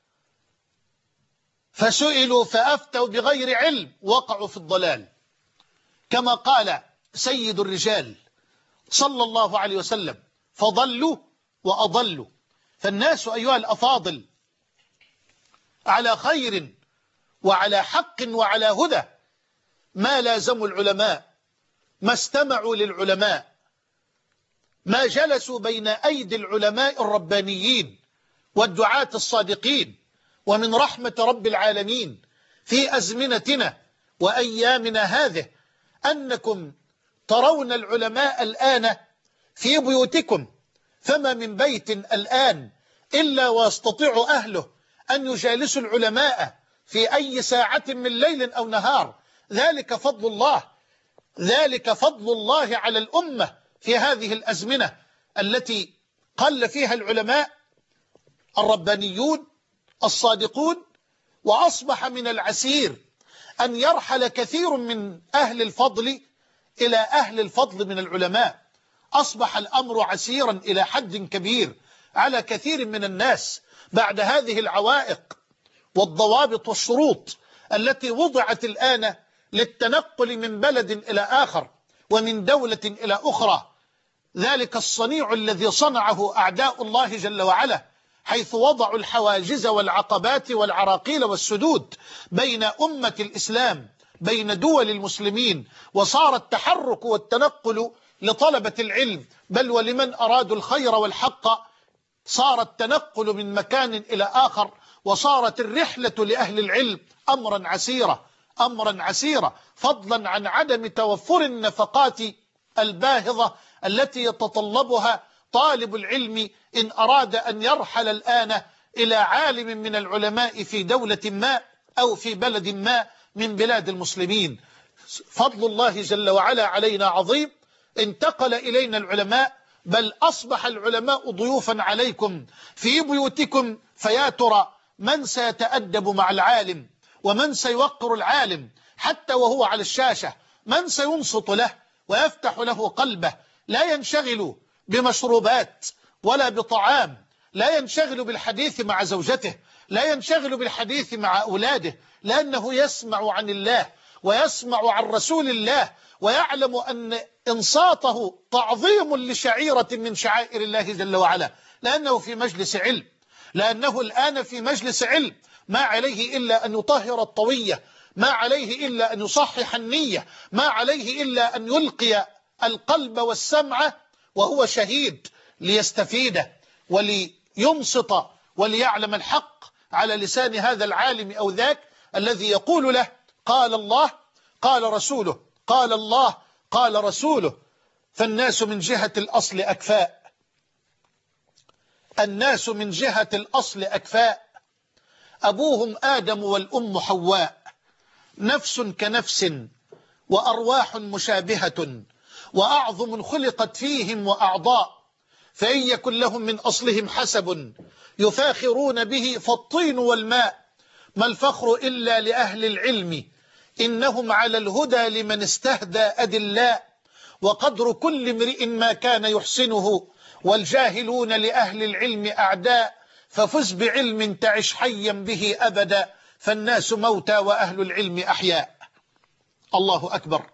فسئلوا فأفتوا بغير علم وقعوا في الضلال. كما قال سيد الرجال صلى الله عليه وسلم: فضلوا وأضلوا. فالناس أيها الأفاضل على خير وعلى حق وعلى هدى ما لازموا العلماء، ما استمعوا للعلماء، ما جلسوا بين أيدي العلماء الربانيين والدعاة الصادقين. ومن رحمة رب العالمين في أزمنتنا وأيامنا هذه أنكم ترون العلماء الآن في بيوتكم، فما من بيت الآن إلا ويستطيع أهله أن يجالسوا العلماء في أي ساعة من ليل أو نهار. ذلك فضل الله، ذلك فضل الله على الأمة في هذه الأزمنة التي قل فيها العلماء الربانيون الصادقون. وأصبح من العسير أن يرحل كثير من أهل الفضل إلى أهل الفضل من العلماء. أصبح الأمر عسيرا إلى حد كبير على كثير من الناس بعد هذه العوائق والضوابط والشروط التي وضعت الآن للتنقل من بلد إلى آخر ومن دولة إلى أخرى. ذلك الصنيع الذي صنعه أعداء الله جل وعلا، حيث وضعوا الحواجز والعقبات والعراقيل والسدود بين أمة الإسلام، بين دول المسلمين، وصار التحرك والتنقل لطلبة العلم بل ولمن أرادوا الخير والحق، صار التنقل من مكان إلى آخر، وصارت الرحلة لأهل العلم أمرا عسيرا، أمرا عسيرا، فضلا عن عدم توفر النفقات الباهظة التي يتطلبها طالب العلم إن أراد أن يرحل الآن إلى عالم من العلماء في دولة ما أو في بلد ما من بلاد المسلمين. فضل الله جل وعلا علينا عظيم. انتقل إلينا العلماء، بل أصبح العلماء ضيوفا عليكم في بيوتكم. فيا ترى من سيتأدب مع العالم، ومن سيوقر العالم حتى وهو على الشاشة، من سينصت له ويفتح له قلبه، لا ينشغل بمشروبات ولا بطعام، لا ينشغل بالحديث مع زوجته، لا ينشغل بالحديث مع أولاده، لأنه يسمع عن الله ويسمع عن رسول الله، ويعلم أن إنصاته تعظيم لشعيرة من شعائر الله جل وعلا، لأنه في مجلس علم، لأنه الآن في مجلس علم. ما عليه إلا أن يطهر الطوية، ما عليه إلا أن يصحح النية، ما عليه إلا أن يلقي القلب والسمع وهو شهيد، ليستفيد ولينصت وليعلم الحق على لسان هذا العالم أو ذاك الذي يقول له قال الله قال رسوله، قال الله قال رسوله. فالناس من جهة الأصل أكفاء، الناس من جهة الأصل أكفاء، أبوهم آدم والأم حواء، نفس كنفس وأرواح مشابهة، وأعظم خلقت فيهم وأعضاء، فإن يكن لهم من أصلهم حسب يفاخرون به فالطين والماء، ما الفخر إلا لأهل العلم، إنهم على الهدى لمن استهدى أدلاء، وقدر كل امرئ ما كان يحسنه، والجاهلون لأهل العلم أعداء، ففز بعلم تعش حيا به أبدا، فالناس موتى وأهل العلم أحياء. الله أكبر.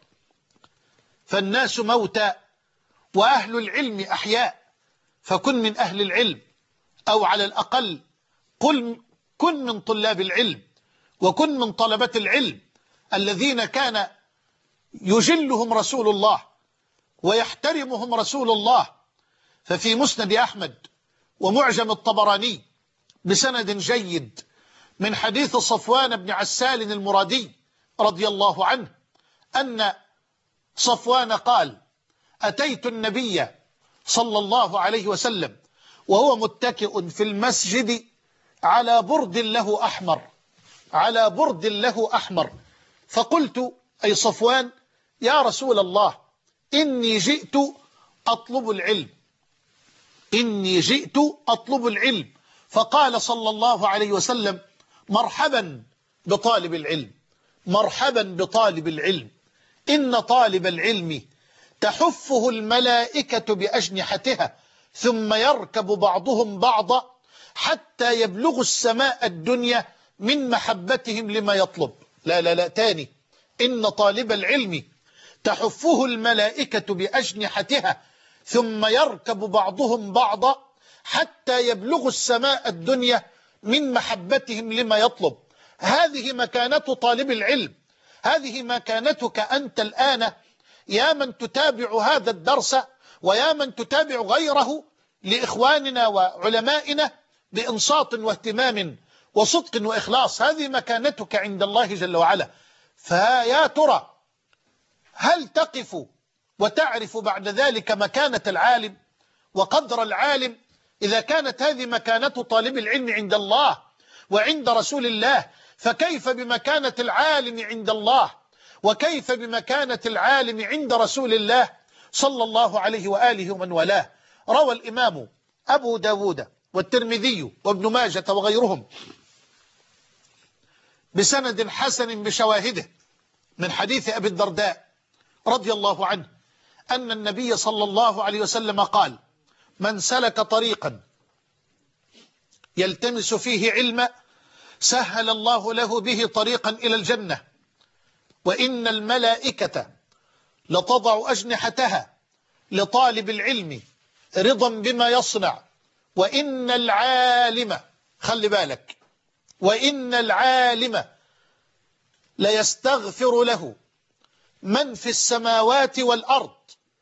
فالناس موتى وأهل العلم أحياء، فكن من أهل العلم، أو على الأقل كن من طلاب العلم، وكن من طلبة العلم الذين كان يجلهم رسول الله ويحترمهم رسول الله. ففي مسند أحمد ومعجم الطبراني بسند جيد من حديث صفوان بن عسال المرادي رضي الله عنه أن صفوان قال: أتيت النبي صلى الله عليه وسلم وهو متكئ في المسجد على برد له أحمر، على برد له أحمر، فقلت أي صفوان: يا رسول الله، إني جئت أطلب العلم، إني جئت أطلب العلم. فقال صلى الله عليه وسلم: مرحبا بطالب العلم، مرحبا بطالب العلم، إن طالب العلم تحفه الملائكة بأجنحتها، ثم يركب بعضهم بعضا حتى يبلغ السماء الدنيا من محبتهم لما يطلب. لا تاني، إن طالب العلم تحفه الملائكة بأجنحتها ثم يركب بعضهم بعضا حتى يبلغ السماء الدنيا من محبتهم لما يطلب. هذه مكانة طالب العلم، هذه مكانتك أنت الآن يا من تتابع هذا الدرس، ويا من تتابع غيره لإخواننا وعلمائنا بإنصات واهتمام وصدق وإخلاص. هذه مكانتك عند الله جل وعلا. فيا ترى هل تقف وتعرف بعد ذلك مكانة العالم وقدر العالم؟ إذا كانت هذه مكانة طالب العلم عند الله وعند رسول الله، فكيف بمكانة العالم عند الله، وكيف بمكانة العالم عند رسول الله صلى الله عليه وآله ومن والاه. روى الإمام أبو داود والترمذي وابن ماجة وغيرهم بسند حسن بشواهده من حديث أبي الدرداء رضي الله عنه أن النبي صلى الله عليه وسلم قال: من سلك طريقا يلتمس فيه علما سهل الله له به طريقا إلى الجنة، وإن الملائكة لتضع أجنحتها لطالب العلم رضا بما يصنع، وإن العالم، خلي بالك، وإن العالم ليستغفر له من في السماوات والأرض،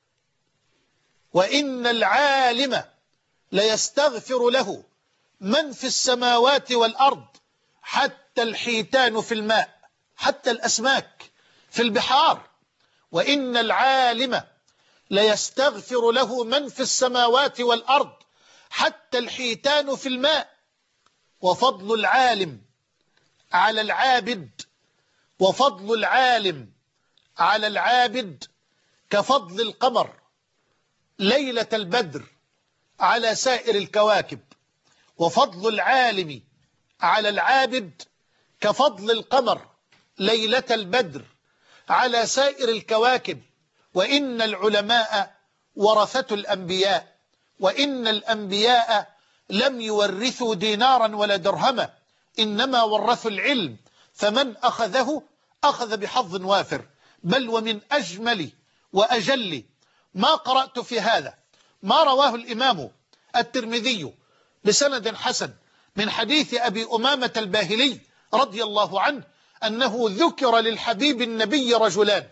وإن العالم ليستغفر له من في السماوات والأرض، حتى الحيتان في الماء، حتى الأسماك في البحار. وإن العالم ليستغفر له من في السماوات والأرض، حتى الحيتان في الماء. وفضل العالم على العابد، وفضل العالم على العابد كفضل القمر ليلة البدر على سائر الكواكب. وفضل العالم على العابد كفضل القمر ليلة البدر على سائر الكواكب. وإن العلماء ورثة الأنبياء، وإن الأنبياء لم يورثوا دينارا ولا درهما، إنما ورثوا العلم، فمن أخذه أخذ بحظ وافر. بل ومن أجمل وأجل ما قرأت في هذا ما رواه الإمام الترمذي بسند حسن من حديث أبي أمامة الباهلي رضي الله عنه أنه ذكر للحبيب النبي رجلان: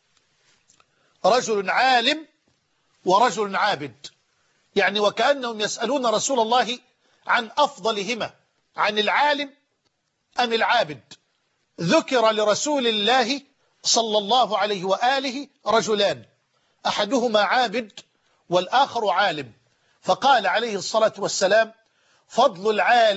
رجل عالم ورجل عابد، يعني وكأنهم يسألون رسول الله عن أفضلهما، عن العالم أم العابد. ذكر لرسول الله صلى الله عليه وآله رجلان، أحدهما عابد والآخر عالم، فقال عليه الصلاة والسلام: فضل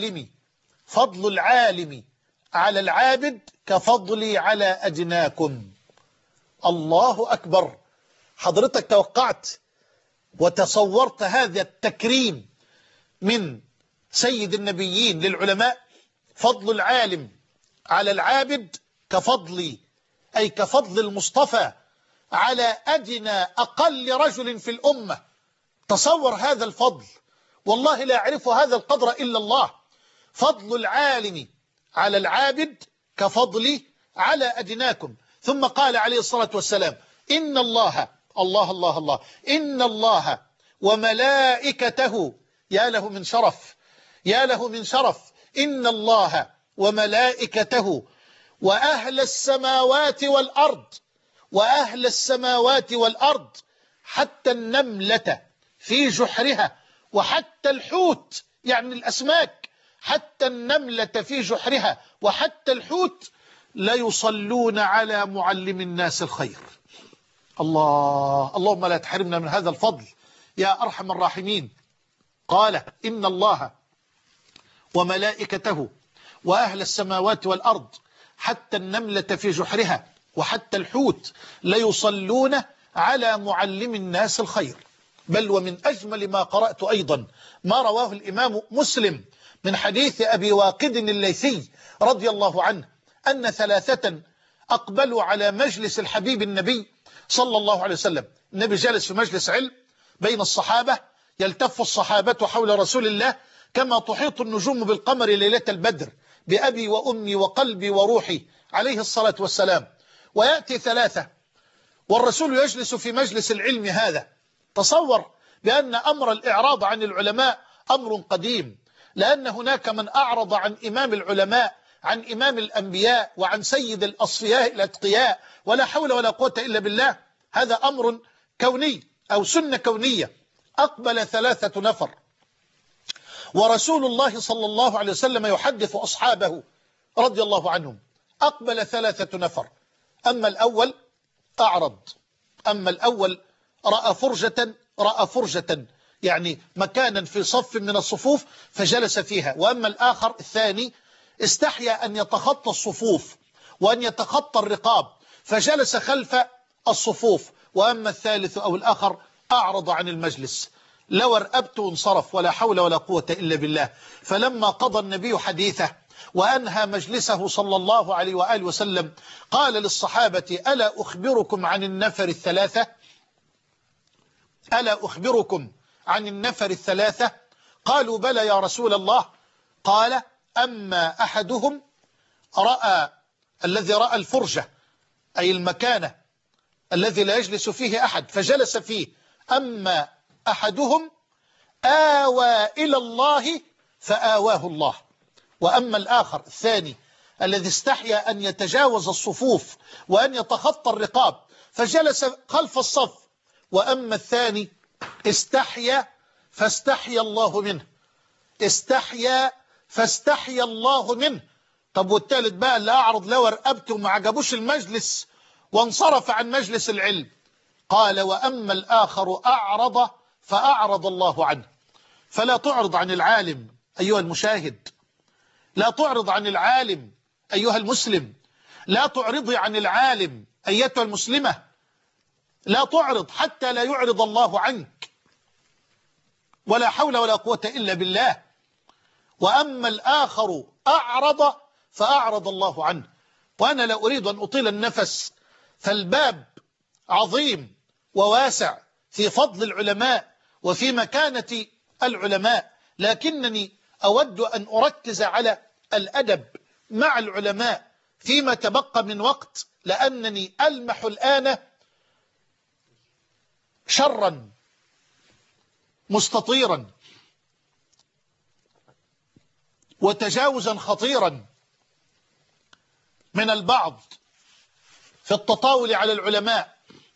العالم على العابد كفضلي على أدناكم. الله أكبر. حضرتك توقعت وتصورت هذا التكريم من سيد النبيين للعلماء؟ فضل العالم على العابد كفضلي، أي كفضل المصطفى على أدنى أقل رجل في الأمة. تصور هذا الفضل، والله لا يعرف هذا القدر إلا الله. فضل العالم على العابد كفضلي على أدناكم. ثم قال عليه الصلاة والسلام: إن الله إن الله وملائكته، يا له من شرف، يا له من شرف، إن الله وملائكته وأهل السماوات والأرض، وأهل السماوات والأرض، حتى النملة في جحرها، وحتى الحوت، يعني الأسماك، حتى النملة في جحرها وحتى الحوت ليصلون على معلم الناس الخير. اللهم لا تحرمنا من هذا الفضل يا أرحم الراحمين. قال: إن الله وملائكته وأهل السماوات والأرض، حتى النملة في جحرها وحتى الحوت ليصلون على معلم الناس الخير. بل ومن أجمل ما قرأت أيضا ما رواه الإمام مسلم من حديث أبي واقد الليثي رضي الله عنه أن ثلاثة أقبلوا على مجلس الحبيب النبي صلى الله عليه وسلم. النبي جالس في مجلس علم بين الصحابة، يلتف الصحابة حول رسول الله كما تحيط النجوم بالقمر ليلة البدر بأبي وأمي وقلبي وروحي عليه الصلاة والسلام. ويأتي ثلاثة والرسول يجلس في مجلس العلم هذا. تصور بأن أمر الإعراض عن العلماء أمر قديم، لأن هناك من أعرض عن إمام العلماء، عن إمام الأنبياء، وعن سيد الأصفياء الأتقياء، ولا حول ولا قوة إلا بالله. هذا أمر كوني أو سنة كونية. أقبل ثلاثة نفر ورسول الله صلى الله عليه وسلم يحدث أصحابه رضي الله عنهم. أقبل 3 نفر، أما الأول أعرض، أما الأول رأى فرجة يعني مكانا في صف من الصفوف فجلس فيها، وأما الآخر الثاني استحيا أن يتخطى الصفوف وأن يتخطى الرقاب فجلس خلف الصفوف، وأما الثالث أو الآخر أعرض عن المجلس، لو رأبت وانصرف، ولا حول ولا قوة إلا بالله. فلما قضى النبي حديثه وأنهى مجلسه صلى الله عليه وآله وسلم قال للصحابة: ألا أخبركم عن النفر الثلاثة؟ ألا أخبركم عن النفر الثلاثة؟ قالوا: بلى يا رسول الله. قال: أما أحدهم الذي رأى الفرجة، أي المكانة الذي لا يجلس فيه أحد فجلس فيه، أما أحدهم آوى إلى الله فآواه الله، وأما الآخر الثاني الذي استحيا أن يتجاوز الصفوف وأن يتخطى الرقاب فجلس خلف الصف، وأما الثاني استحيا فاستحيا الله منه، استحيا فاستحيا الله منه. طب والثالث بقى اللي أعرض له ورقبته وما عجبوش المجلس وانصرف عن مجلس العلم؟ قال: وأما الآخر أعرض فأعرض الله عنه. فلا تعرض عن العالم أيها المشاهد، لا تعرض عن العالم أيها المسلم، لا تعرضي عن العالم أيتها المسلمة، لا تعرض حتى لا يعرض الله عنك، ولا حول ولا قوة إلا بالله. وأما الآخر أعرض فأعرض الله عنه. وأنا لا أريد أن أطيل النفس، فالباب عظيم وواسع في فضل العلماء وفي مكانة العلماء، لكنني أود أن أركز على الأدب مع العلماء فيما تبقى من وقت، لأنني ألمح الآن شرا مستطيرا وتجاوزا خطيرا من البعض في التطاول على العلماء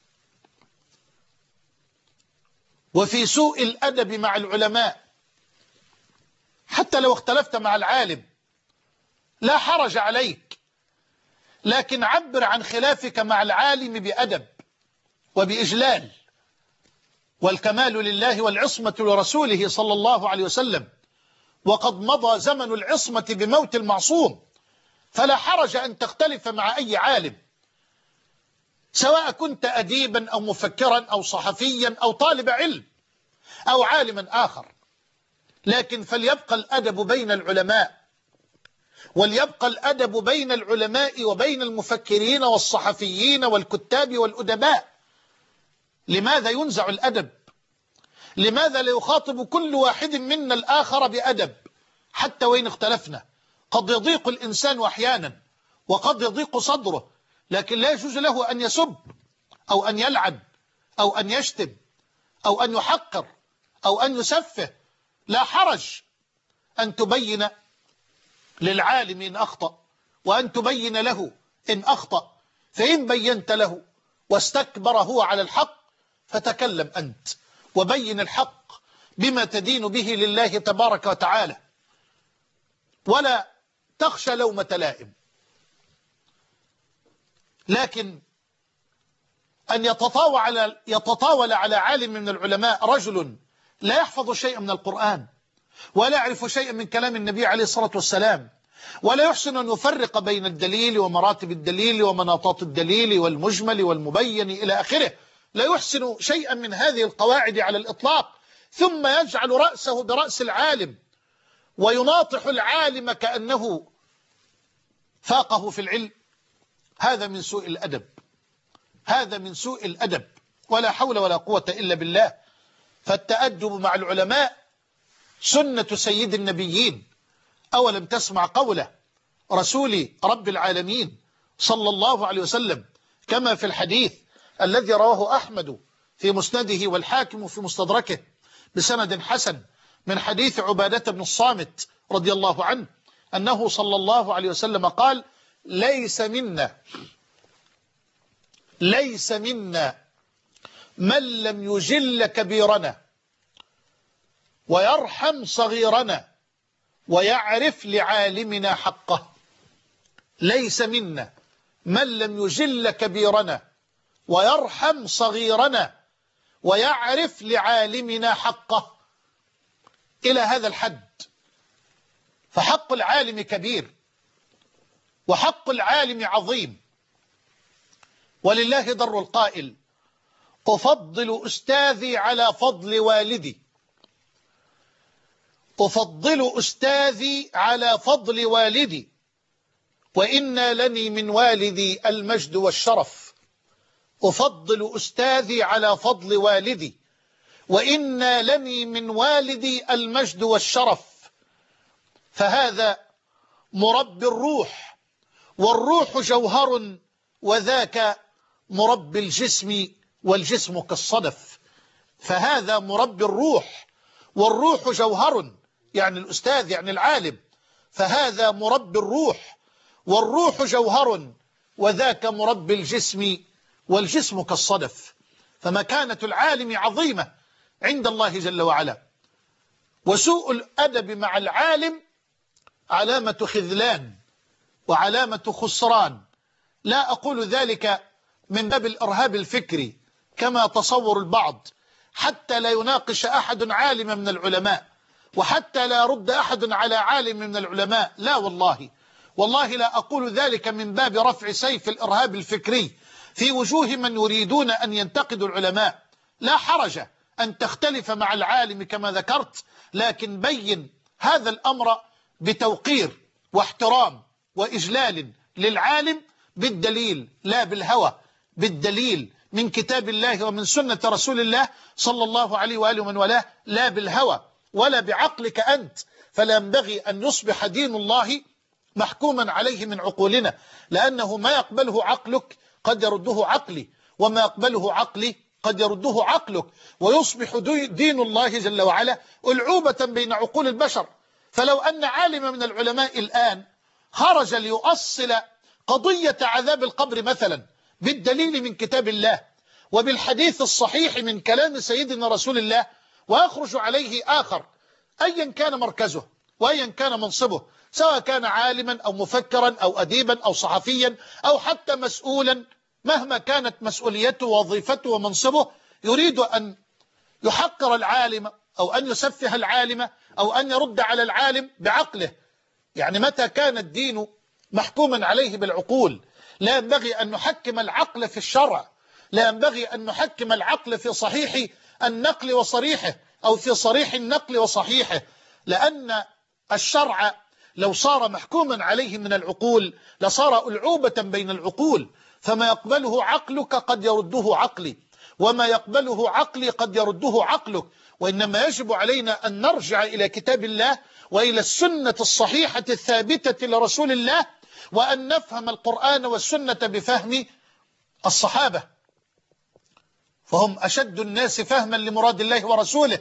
وفي سوء الأدب مع العلماء. حتى لو اختلفت مع العالم لا حرج عليك، لكن عبر عن خلافك مع العالم بأدب وبإجلال، والكمال لله والعصمة لرسوله صلى الله عليه وسلم، وقد مضى زمن العصمة بموت المعصوم، فلا حرج أن تختلف مع أي عالم، سواء كنت أديبا أو مفكرا أو صحفيا أو طالب علم أو عالما آخر، لكن فليبقى الأدب بين العلماء، وليبقى الأدب بين العلماء وبين المفكرين والصحفيين والكتاب والأدباء. لماذا ينزع الأدب؟ لماذا لا يخاطب كل واحد منا الآخر بأدب حتى وإن اختلفنا؟ قد يضيق الإنسان أحيانا وقد يضيق صدره، لكن لا يجوز له أن يسب أو أن يلعن أو أن يشتم أو أن يحقر أو أن يسفه. لا حرج أن تبين للعالم إن أخطأ وأن تبين له إن أخطأ، فإن بينت له واستكبر هو على الحق فتكلم أنت وبين الحق بما تدين به لله تبارك وتعالى، ولا تخشى لومة لائم. لكن أن يتطاول على عالم من العلماء رجل لا يحفظ شيئا من القرآن ولا يعرف شيئا من كلام النبي عليه الصلاة والسلام، ولا يحسن أن يفرق بين الدليل ومراتب الدليل ومناطات الدليل والمجمل والمبين إلى آخره، لا يحسن شيئا من هذه القواعد على الإطلاق، ثم يجعل رأسه برأس العالم ويناطح العالم كأنه فاقه في العلم. هذا من سوء الأدب، هذا من سوء الأدب، ولا حول ولا قوة إلا بالله. فالتأدب مع العلماء سنة سيد النبيين. أولم تسمع قوله رسول رب العالمين صلى الله عليه وسلم كما في الحديث الذي رواه أحمد في مسنده والحاكم في مستدركه بسند حسن من حديث عبادة بن الصامت رضي الله عنه أنه صلى الله عليه وسلم قال: ليس منا من لم يجل كبيرنا ويرحم صغيرنا ويعرف لعالمنا حقه. ليس منا من لم يجل كبيرنا ويرحم صغيرنا ويعرف لعالمنا حقه. إلى هذا الحد. فحق العالم كبير وحق العالم عظيم. ولله در القائل: أفضل أستاذي على فضل والدي. أفضل أستاذي على فضل والدي، وإن لني من والدي المجد والشرف. أفضل أستاذي على فضل والدي، وإن لني من والدي المجد والشرف. فهذا مربي الروح، والروح جوهر، وذاك مربي الجسم، والجسم كالصدف. فهذا مربي الروح، والروح جوهر، يعني الأستاذ يعني العالم. فهذا مربي الروح، والروح جوهر، وذاك مربي الجسم، والجسم كالصدف. فمكانة العالم عظيمة عند الله جل وعلا. وسوء الأدب مع العالم علامة خذلان وعلامة خسران. لا أقول ذلك من باب الإرهاب الفكري كما تصور البعض، حتى لا يناقش أحد عالما من العلماء، وحتى لا يرد أحد على عالم من العلماء. لا والله لا أقول ذلك من باب رفع سيف الإرهاب الفكري في وجوه من يريدون أن ينتقدوا العلماء. لا حرج أن تختلف مع العالم كما ذكرت، لكن بين هذا الأمر بتوقير واحترام وإجلال للعالم بالدليل لا بالهوى، بالدليل من كتاب الله ومن سنة رسول الله صلى الله عليه وآله ومن والاه، لا بالهوى ولا بعقلك أنت. فلا ينبغي أن يصبح دين الله محكوما عليه من عقولنا، لأنه ما يقبله عقلك قد يرده عقلي، وما يقبله عقلي قد يرده عقلك، ويصبح دين الله جل وعلا ألعوبة بين عقول البشر. فلو أن عالم من العلماء الآن خرج ليؤصل قضية عذاب القبر مثلا بالدليل من كتاب الله وبالحديث الصحيح من كلام سيدنا رسول الله، ويخرج عليه آخر أيا كان مركزه وأيا كان منصبه، سواء كان عالما أو مفكرا أو أديبا أو صحفيا أو حتى مسؤولا، مهما كانت مسؤوليته ووظيفته ومنصبه، يريد أن يحقر العالم أو أن يسفه العالم أو أن يرد على العالم بعقله. يعني متى كان الدين محكوما عليه بالعقول؟ لا ينبغي أن نحكم العقل في الشرع، لا ينبغي أن نحكم العقل في صحيح النقل وصريحه أو في صريح النقل وصحيحه، لأن الشرع لو صار محكوما عليه من العقول لصار ألعوبة بين العقول. فما يقبله عقلك قد يرده عقلي، وما يقبله عقلي قد يرده عقلك. وإنما يجب علينا أن نرجع إلى كتاب الله وإلى السنة الصحيحة الثابتة لرسول الله، وأن نفهم القرآن والسنة بفهم الصحابة، فهم أشد الناس فهما لمراد الله ورسوله.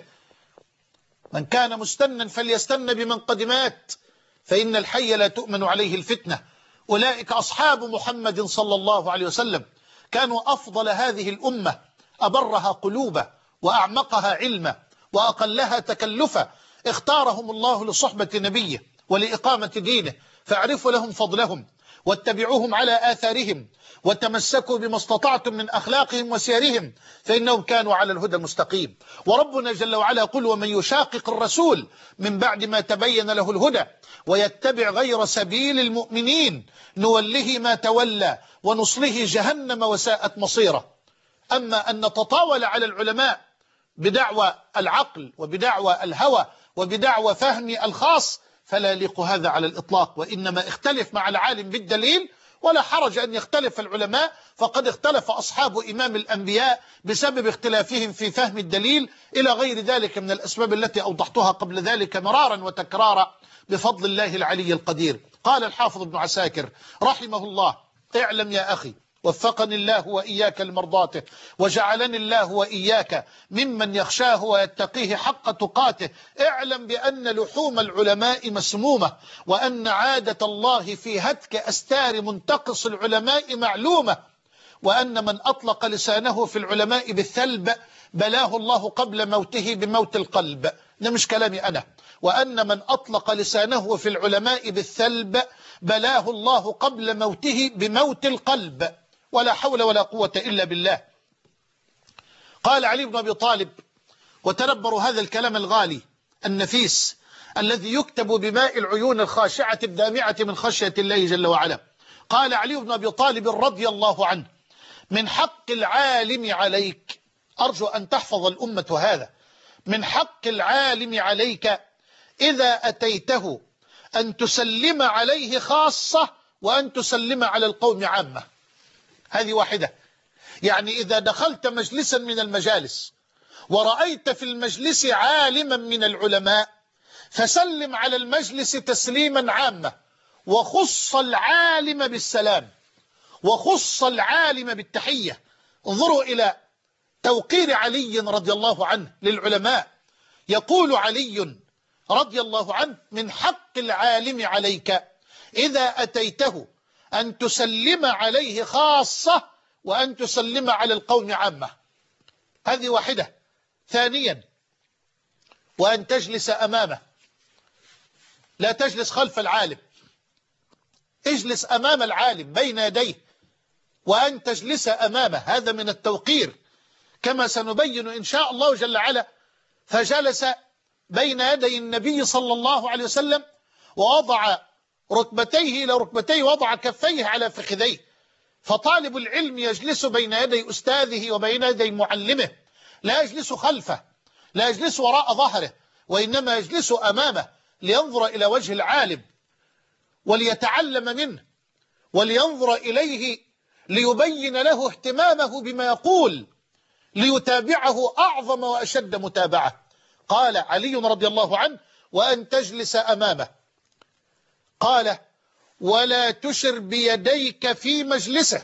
من كان مستنا فليستن بمن قد مات، فإن الحي لا تؤمن عليه الفتنة. أولئك أصحاب محمد صلى الله عليه وسلم، كانوا أفضل هذه الأمة، أبرها قلوبا وأعمقها علما وأقلها تكلفا. اختارهم الله لصحبة نبيه ولإقامة دينه، فاعرفوا لهم فضلهم واتبعوهم على آثارهم، وتمسكوا بما استطعتم من أخلاقهم وسيرهم، فإنهم كانوا على الهدى المستقيم. وربنا جل وعلا يقول: ومن يشاقق الرسول من بعد ما تبين له الهدى ويتبع غير سبيل المؤمنين نوله ما تولى ونصله جهنم وساءت مصيره. أما أن نتطاول على العلماء بدعوى العقل وبدعوى الهوى وبدعوى فهم الخاص فلا يليق هذا على الإطلاق. وإنما اختلف مع العالم بالدليل، ولا حرج أن يختلف العلماء، فقد اختلف أصحاب إمام الأنبياء بسبب اختلافهم في فهم الدليل إلى غير ذلك من الأسباب التي أوضحتها قبل ذلك مرارا وتكرارا بفضل الله العلي القدير. قال الحافظ ابن عساكر رحمه الله: اعلم يا أخي وفقني الله وإياك لمرضاته، وجعلني الله وإياك ممن يخشاه ويتقيه حق تقاته. اعلم بأن لحوم العلماء مسمومة، وأن عادة الله في هتك أستار منتقص العلماء معلومة، وأن من أطلق لسانه في العلماء بالثلب بلاه الله قبل موته بموت القلب، ده مش كلامي أنا، وأن من أطلق لسانه في العلماء بالثلب بلاه الله قبل موته بموت القلب، ولا حول ولا قوة إلا بالله. قال علي بن أبي طالب، وتدبروا هذا الكلام الغالي النفيس الذي يكتب بماء العيون الخاشعة الدامعة من خشية الله جل وعلا. قال علي بن أبي طالب رضي الله عنه: من حق العالم عليك، أرجو أن تحفظ الأمة هذا، من حق العالم عليك إذا أتيته أن تسلم عليه خاصة وأن تسلم على القوم عامة. هذه واحدة. يعني إذا دخلت مجلسا من المجالس ورأيت في المجلس عالما من العلماء فسلم على المجلس تسليما عاما، وخص العالم بالسلام، وخص العالم بالتحية. انظروا إلى توقير علي رضي الله عنه للعلماء. يقول علي رضي الله عنه: من حق العالم عليك إذا أتيته أن تسلم عليه خاصة وأن تسلم على القوم عامة. هذه واحدة. ثانيا، وأن تجلس أمامه، لا تجلس خلف العالم، اجلس أمام العالم بين يديه، وأن تجلس أمامه، هذا من التوقير كما سنبين إن شاء الله جل وعلا. فجلس بين يدي النبي صلى الله عليه وسلم ووضع ركبتيه إلى ركبتيه، وضع كفيه على فخذيه. فطالب العلم يجلس بين يدي أستاذه وبين يدي معلمه، لا يجلس خلفه، لا يجلس وراء ظهره، وإنما يجلس أمامه لينظر إلى وجه العالم وليتعلم منه ولينظر إليه ليبين له اهتمامه بما يقول، ليتابعه أعظم وأشد متابعة. قال علي رضي الله عنه: وأن تجلس أمامه. قال: ولا تشر بيديك في مجلسه.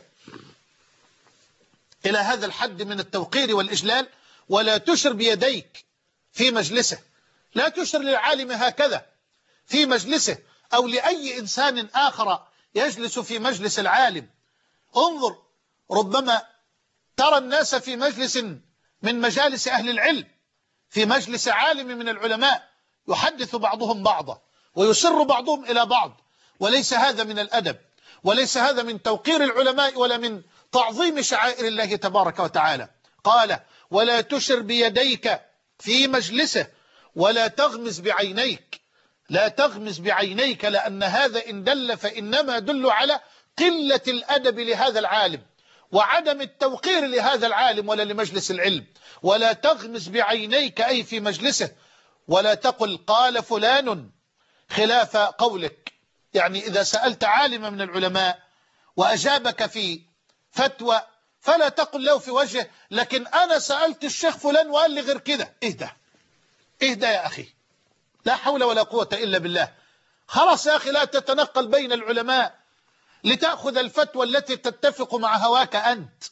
إلى هذا الحد من التوقير والإجلال. ولا تشر بيديك في مجلسه، لا تشر للعالم هكذا في مجلسه أو لأي إنسان آخر يجلس في مجلس العالم. انظر، ربما ترى الناس في مجلس من مجالس أهل العلم، في مجلس عالم من العلماء، يحدث بعضهم بعضا ويسر بعضهم إلى بعض، وليس هذا من الأدب، وليس هذا من توقير العلماء ولا من تعظيم شعائر الله تبارك وتعالى. قال: ولا تشر بيديك في مجلسه ولا تغمز بعينيك. لا تغمز بعينيك، لأن هذا إن دل فإنما دل على قلة الأدب لهذا العالم وعدم التوقير لهذا العالم ولا لمجلس العلم. ولا تغمز بعينيك أي في مجلسه. ولا تقل قال فلان خلاف قولك. يعني إذا سألت عالما من العلماء وأجابك في فتوى فلا تقل له في وجهه: لكن أنا سألت الشيخ فلان وقال لي غير كده. اهدى اهدى يا أخي، لا حول ولا قوة إلا بالله. خلاص يا أخي، لا تتنقل بين العلماء لتأخذ الفتوى التي تتفق مع هواك أنت.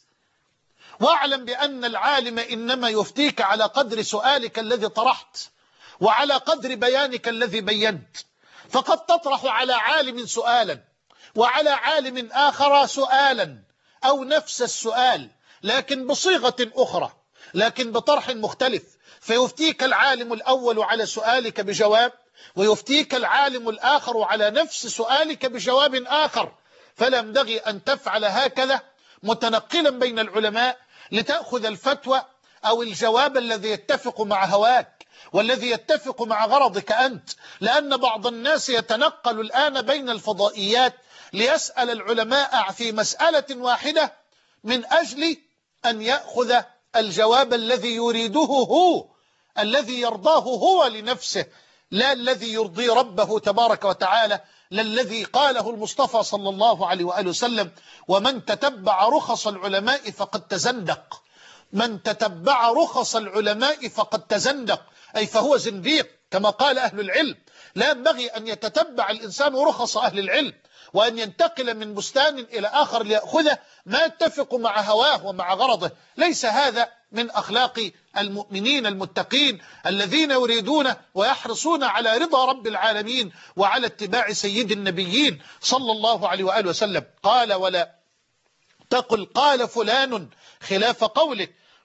واعلم بأن العالم إنما يفتيك على قدر سؤالك الذي طرحت وعلى قدر بيانك الذي بينت. فقد تطرح على عالم سؤالا وعلى عالم آخر سؤالا أو نفس السؤال لكن بصيغة أخرى، لكن بطرح مختلف، فيفتيك العالم الأول على سؤالك بجواب، ويفتيك العالم الآخر على نفس سؤالك بجواب آخر. فلا ينبغي أن تفعل هكذا متنقلا بين العلماء لتأخذ الفتوى أو الجواب الذي يتفق مع هواك والذي يتفق مع غرضك أنت. لأن بعض الناس يتنقل الآن بين الفضائيات ليسأل العلماء في مسألة واحدة من أجل أن يأخذ الجواب الذي يريده هو، الذي يرضاه هو لنفسه، لا الذي يرضي ربه تبارك وتعالى، لا الذي قاله المصطفى صلى الله عليه وآله وسلم: ومن تتبع رخص العلماء فقد تزندق. من تتبع رخص العلماء فقد تزندق، أي فهو زنديق كما قال أهل العلم. لا ينبغي أن يتتبع الإنسان رخص أهل العلم وأن ينتقل من بستان إلى آخر ليأخذه ما يتفق مع هواه ومع غرضه. ليس هذا من أخلاق المؤمنين المتقين الذين يريدون ويحرصون على رضا رب العالمين وعلى اتباع سيد النبيين صلى الله عليه وآله وسلم. قال: ولا تقل قال فلان خلاف قولك.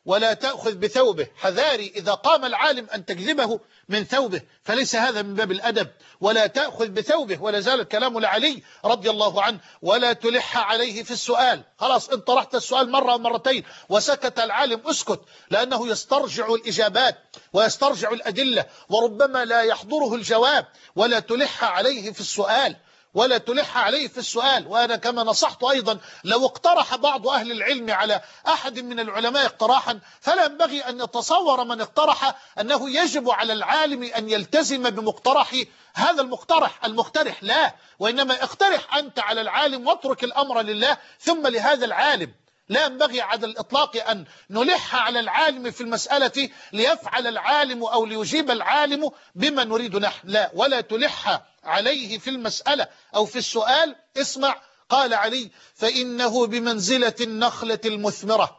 ولا تأخذ بثوبه، حذاري إذا قام العالم أن تجذبه من ثوبه، فليس هذا من باب الأدب. ولا تأخذ بثوبه، ولا زال الكلام لعلي رضي الله عنه، ولا تلح عليه في السؤال. خلاص انت طرحت السؤال مرة أو مرتين وسكت العالم، اسكت، لأنه يسترجع الإجابات ويسترجع الأدلة وربما لا يحضره الجواب. ولا تلح عليه في السؤال، ولا تلح عليه في السؤال. وأنا كما نصحت أيضا، لو اقترح بعض أهل العلم على أحد من العلماء اقتراحا، فلا ينبغي أن يتصور من اقترح أنه يجب على العالم أن يلتزم بمقترح هذا المقترح، لا، وإنما اقترح أنت على العالم واترك الأمر لله ثم لهذا العالم. لا ينبغي على الإطلاق أن نلح على العالم في المسألة ليفعل العالم أو ليجيب العالم بما نريد نحن، لا. ولا تلح عليه في المسألة أو في السؤال. اسمع، قال علي: فإنه بمنزلة النخلة المثمرة.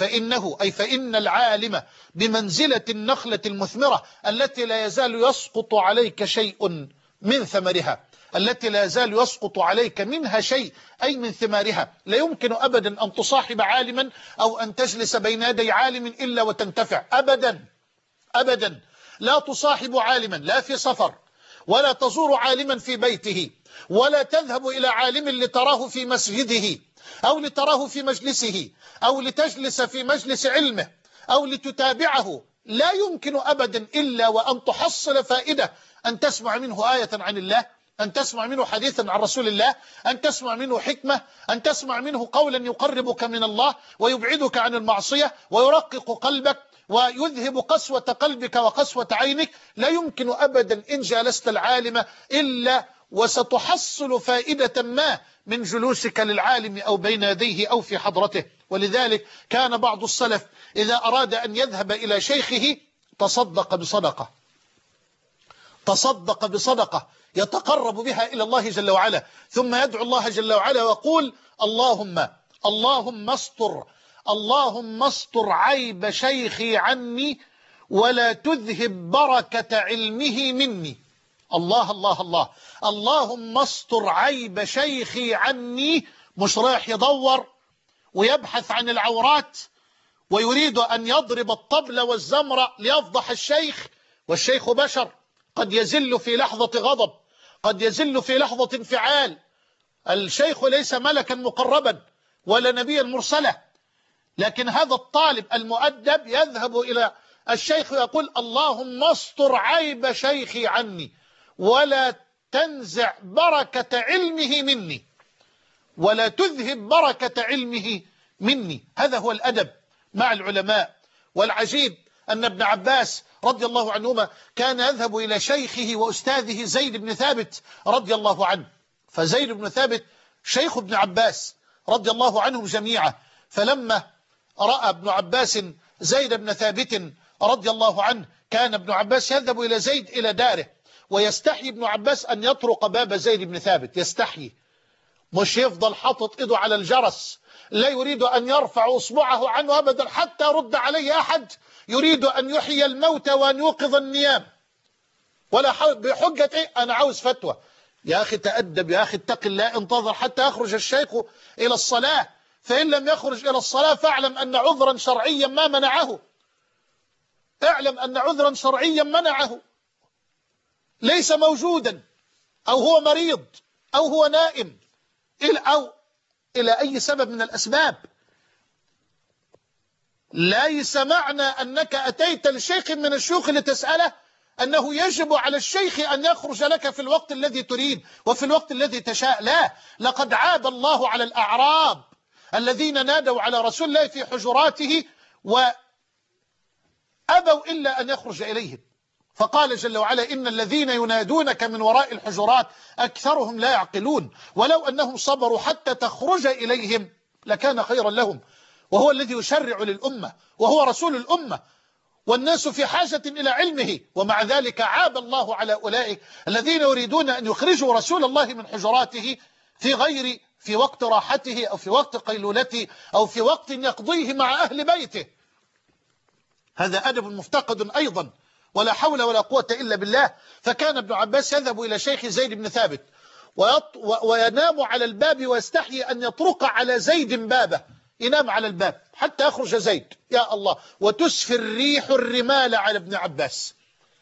فإن العالم بمنزلة النخلة المثمرة التي لا يزال يسقط عليك شيء من ثمرها، التي لا يزال يسقط عليك منها شيء، أي من ثمارها. لا يمكن أبدا أن تصاحب عالما أو أن تجلس بين يدي عالم إلا وتنتفع، أبدا أبدا. لا تصاحب عالما لا في سفر، ولا تزور عالما في بيته، ولا تذهب إلى عالم لتراه في مسجده أو لتراه في مجلسه أو لتجلس في مجلس علمه أو لتتابعه. لا يمكن أبدا إلا وأن تحصل فائدة، أن تسمع منه آية عن الله، أن تسمع منه حديثا عن رسول الله، أن تسمع منه حكمة، أن تسمع منه قولا يقربك من الله ويبعدك عن المعصية ويرقق قلبك ويذهب قسوة قلبك وقسوة عينك. لا يمكن أبدا إن جالست العالم إلا وستحصل فائدة ما من جلوسك للعالم أو بين يديه أو في حضرته. ولذلك كان بعض السلف إذا أراد أن يذهب إلى شيخه تصدق بصدقة يتقرب بها إلى الله جل وعلا، ثم يدعو الله جل وعلا ويقول: اللهم استر عيب شيخي عني ولا تذهب بركة علمه مني. الله الله الله. اللهم استر عيب شيخي عني، مش رايح يدور ويبحث عن العورات ويريد أن يضرب الطبل والزمر ليفضح الشيخ، والشيخ بشر، قد يزل في لحظة غضب، قد يزل في لحظة انفعال. الشيخ ليس ملكا مقربا ولا نبيا مرسلا، لكن هذا الطالب المؤدب يذهب إلى الشيخ ويقول: اللهم استر عيب شيخي عني ولا تنزع بركة علمه مني، ولا تذهب بركة علمه مني. هذا هو الأدب مع العلماء. والعجيب أن ابن عباس رضي الله عنهما كان يذهب إلى شيخه وأستاذه زيد بن ثابت رضي الله عنه، فزيد بن ثابت شيخ ابن عباس رضي الله عنهم جميعا. فلما رأى ابن عباس زيد بن ثابت رضي الله عنه، كان ابن عباس يذهب إلى زيد إلى داره، ويستحي ابن عباس أن يطرق باب زيد بن ثابت، يستحي، مش يفضل حاطط إيده على الجرس، لا يريد أن يرفع أصبعه عنه أبدا حتى رد عليه أحد يريد أن يحيي الموتى وأن يوقظ النيام، ولا بحجة إيه أنا عاوز فتوى. يا أخي تأدب، يا أخي اتق الله، انتظر حتى يخرج الشيخ إلى الصلاة، فإن لم يخرج إلى الصلاة فاعلم أن عذرا شرعيا ما منعه، اعلم أن عذرا شرعيا منعه، ليس موجودا، أو هو مريض، أو هو نائم، أو إلى أي سبب من الأسباب. ليس معنى أنك أتيت لشيخ من الشيوخ لتسأله أنه يجب على الشيخ أن يخرج لك في الوقت الذي تريد وفي الوقت الذي تشاء، لا. لقد عاب الله على الأعراب الذين نادوا على رسول الله في حجراته وأبوا إلا أن يخرج إليهم، فقال جل وعلا: إن الذين ينادونك من وراء الحجرات أكثرهم لا يعقلون، ولو أنهم صبروا حتى تخرج إليهم لكان خيرا لهم. وهو الذي يشرع للأمة، وهو رسول الأمة، والناس في حاجة إلى علمه، ومع ذلك عاب الله على أولئك الذين يريدون أن يخرجوا رسول الله من حجراته في وقت راحته أو في وقت قيلولته أو في وقت يقضيه مع أهل بيته. هذا أدب مفتقد أيضا، ولا حول ولا قوة إلا بالله. فكان ابن عباس يذهب إلى شيخ زيد بن ثابت وينام على الباب ويستحي أن يطرق على زيد بابه، ينام على الباب حتى يخرج زيد، يا الله، وتسفي الريح الرمال على ابن عباس،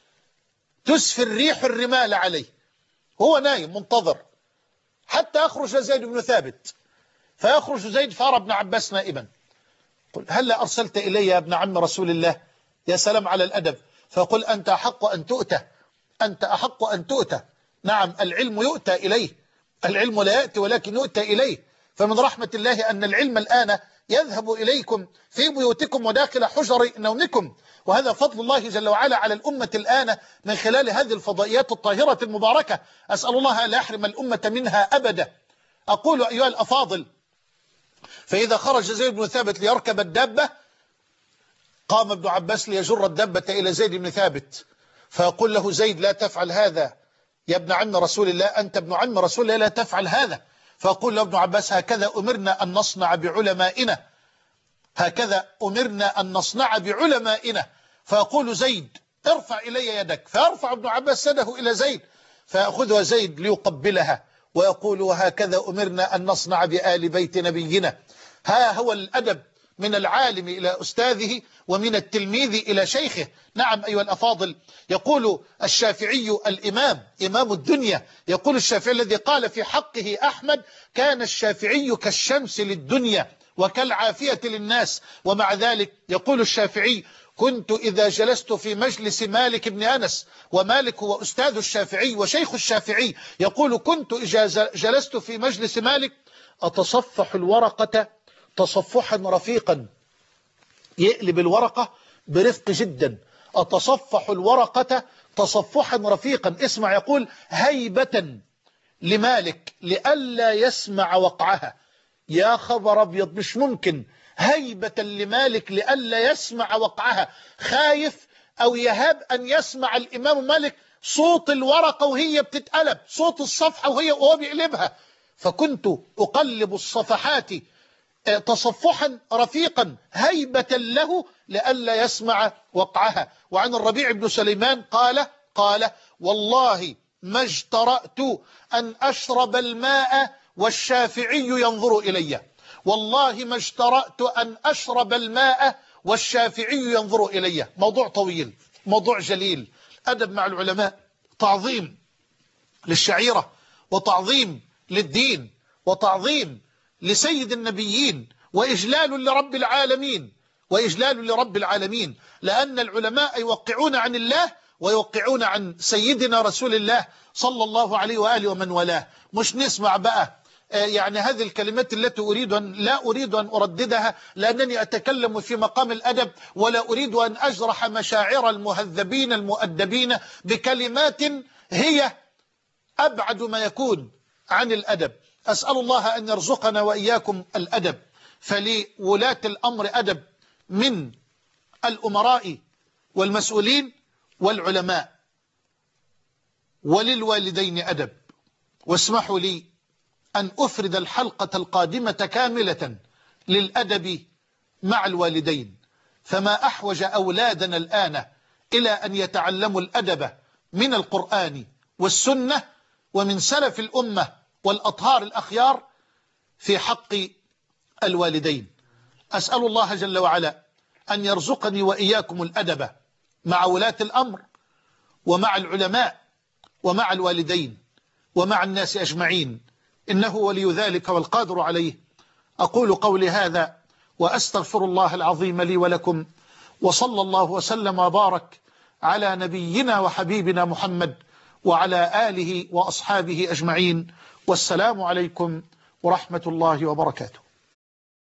تسفي الريح الرمال عليه، هو نايم منتظر حتى يخرج زيد بن ثابت، فيخرج زيد فيرى ابن عباس نائما، قل هل أرسلت إلي يا ابن عم رسول الله؟ يا سلام على الأدب، فقل أنت أحق أن تؤتى، أنت أحق أن تؤتى. نعم، العلم يؤتى إليه، العلم لا يأتي ولكن يؤتى إليه، فمن رحمة الله أن العلم الآن يذهب إليكم في بيوتكم وداخل حجر نومكم، وهذا فضل الله جل وعلا على الأمة الآن من خلال هذه الفضائيات الطاهرة المباركة، أسأل الله لا يحرم الأمة منها أبدا. أقول أيها الأفاضل، فإذا خرج زيد بن ثابت ليركب الدابة، قام ابن عباس ليجر الدابة إلى زيد بن ثابت، فيقول له زيد لا تفعل هذا يا ابن عم رسول الله، أنت ابن عم رسول الله لا تفعل هذا. فيقول له ابن عباس هكذا أمرنا أن نصنع بعلمائنا، هكذا أمرنا أن نصنع بعلمائنا. فيقول زيد ارفع إلي يدك، فيرفع ابن عباس يده إلى زيد، فيأخذها زيد ليقبلها ويقول وهكذا أمرنا أن نصنع بآل بيت نبينا. ها هو الأدب من العالم إلى أستاذه ومن التلميذ إلى شيخه. نعم أيها الأفاضل، يقول الشافعي الإمام إمام الدنيا، يقول الشافعي الذي قال في حقه أحمد كان الشافعي كالشمس للدنيا وكالعافية للناس، ومع ذلك يقول الشافعي كنت إذا جلست في مجلس مالك بن أنس، ومالك هو أستاذ الشافعي وشيخ الشافعي، يقول كنت إذا جلست في مجلس مالك أتصفح الورقة تصفحا رفيقا، يقلب الورقة برفق جدا، أتصفح الورقة تصفحا رفيقا. اسمع، يقول هيبة لمالك لئلا يسمع وقعها. يا خبر أبيض، مش ممكن، هيبة لمالك لئلا يسمع وقعها، خايف أو يهاب أن يسمع الإمام مالك صوت الورقة وهي بتتقلب، صوت الصفحة وهو بيقلبها، فكنت أقلب الصفحات تصفحا رفيقا هيبة له لئلا يسمع وقعها. وعن الربيع بن سليمان قال والله ما اجترأت أن أشرب الماء والشافعي ينظر إلي، والله ما اجترأت أن أشرب الماء والشافعي ينظر إلي. موضوع طويل، موضوع جليل، أدب مع العلماء، تعظيم للشعيرة وتعظيم للدين وتعظيم لسيد النبيين وإجلال لرب العالمين، وإجلال لرب العالمين، لأن العلماء يوقعون عن الله ويوقعون عن سيدنا رسول الله صلى الله عليه وآله ومن والاه. مش نسمع بقى يعني هذه الكلمات التي لا أريد أن أرددها، لأنني أتكلم في مقام الأدب، ولا أريد أن أجرح مشاعر المهذبين المؤدبين بكلمات هي أبعد ما يكون عن الأدب. أسأل الله أن يرزقنا وإياكم الأدب، فلولاة الأمر أدب من الأمراء والمسؤولين والعلماء، وللوالدين أدب. واسمحوا لي أن أفرد الحلقة القادمة كاملة للأدب مع الوالدين، فما أحوج أولادنا الآن إلى أن يتعلموا الأدب من القرآن والسنة ومن سلف الأمة والأطهار الأخيار في حق الوالدين. أسأل الله جل وعلا أن يرزقني وإياكم الأدب مع ولاة الأمر ومع العلماء ومع الوالدين ومع الناس أجمعين، إنه ولي ذلك والقادر عليه. أقول قولي هذا وأستغفر الله العظيم لي ولكم، وصلى الله وسلم وبارك على نبينا وحبيبنا محمد وعلى آله وأصحابه أجمعين، والسلام عليكم ورحمة الله وبركاته.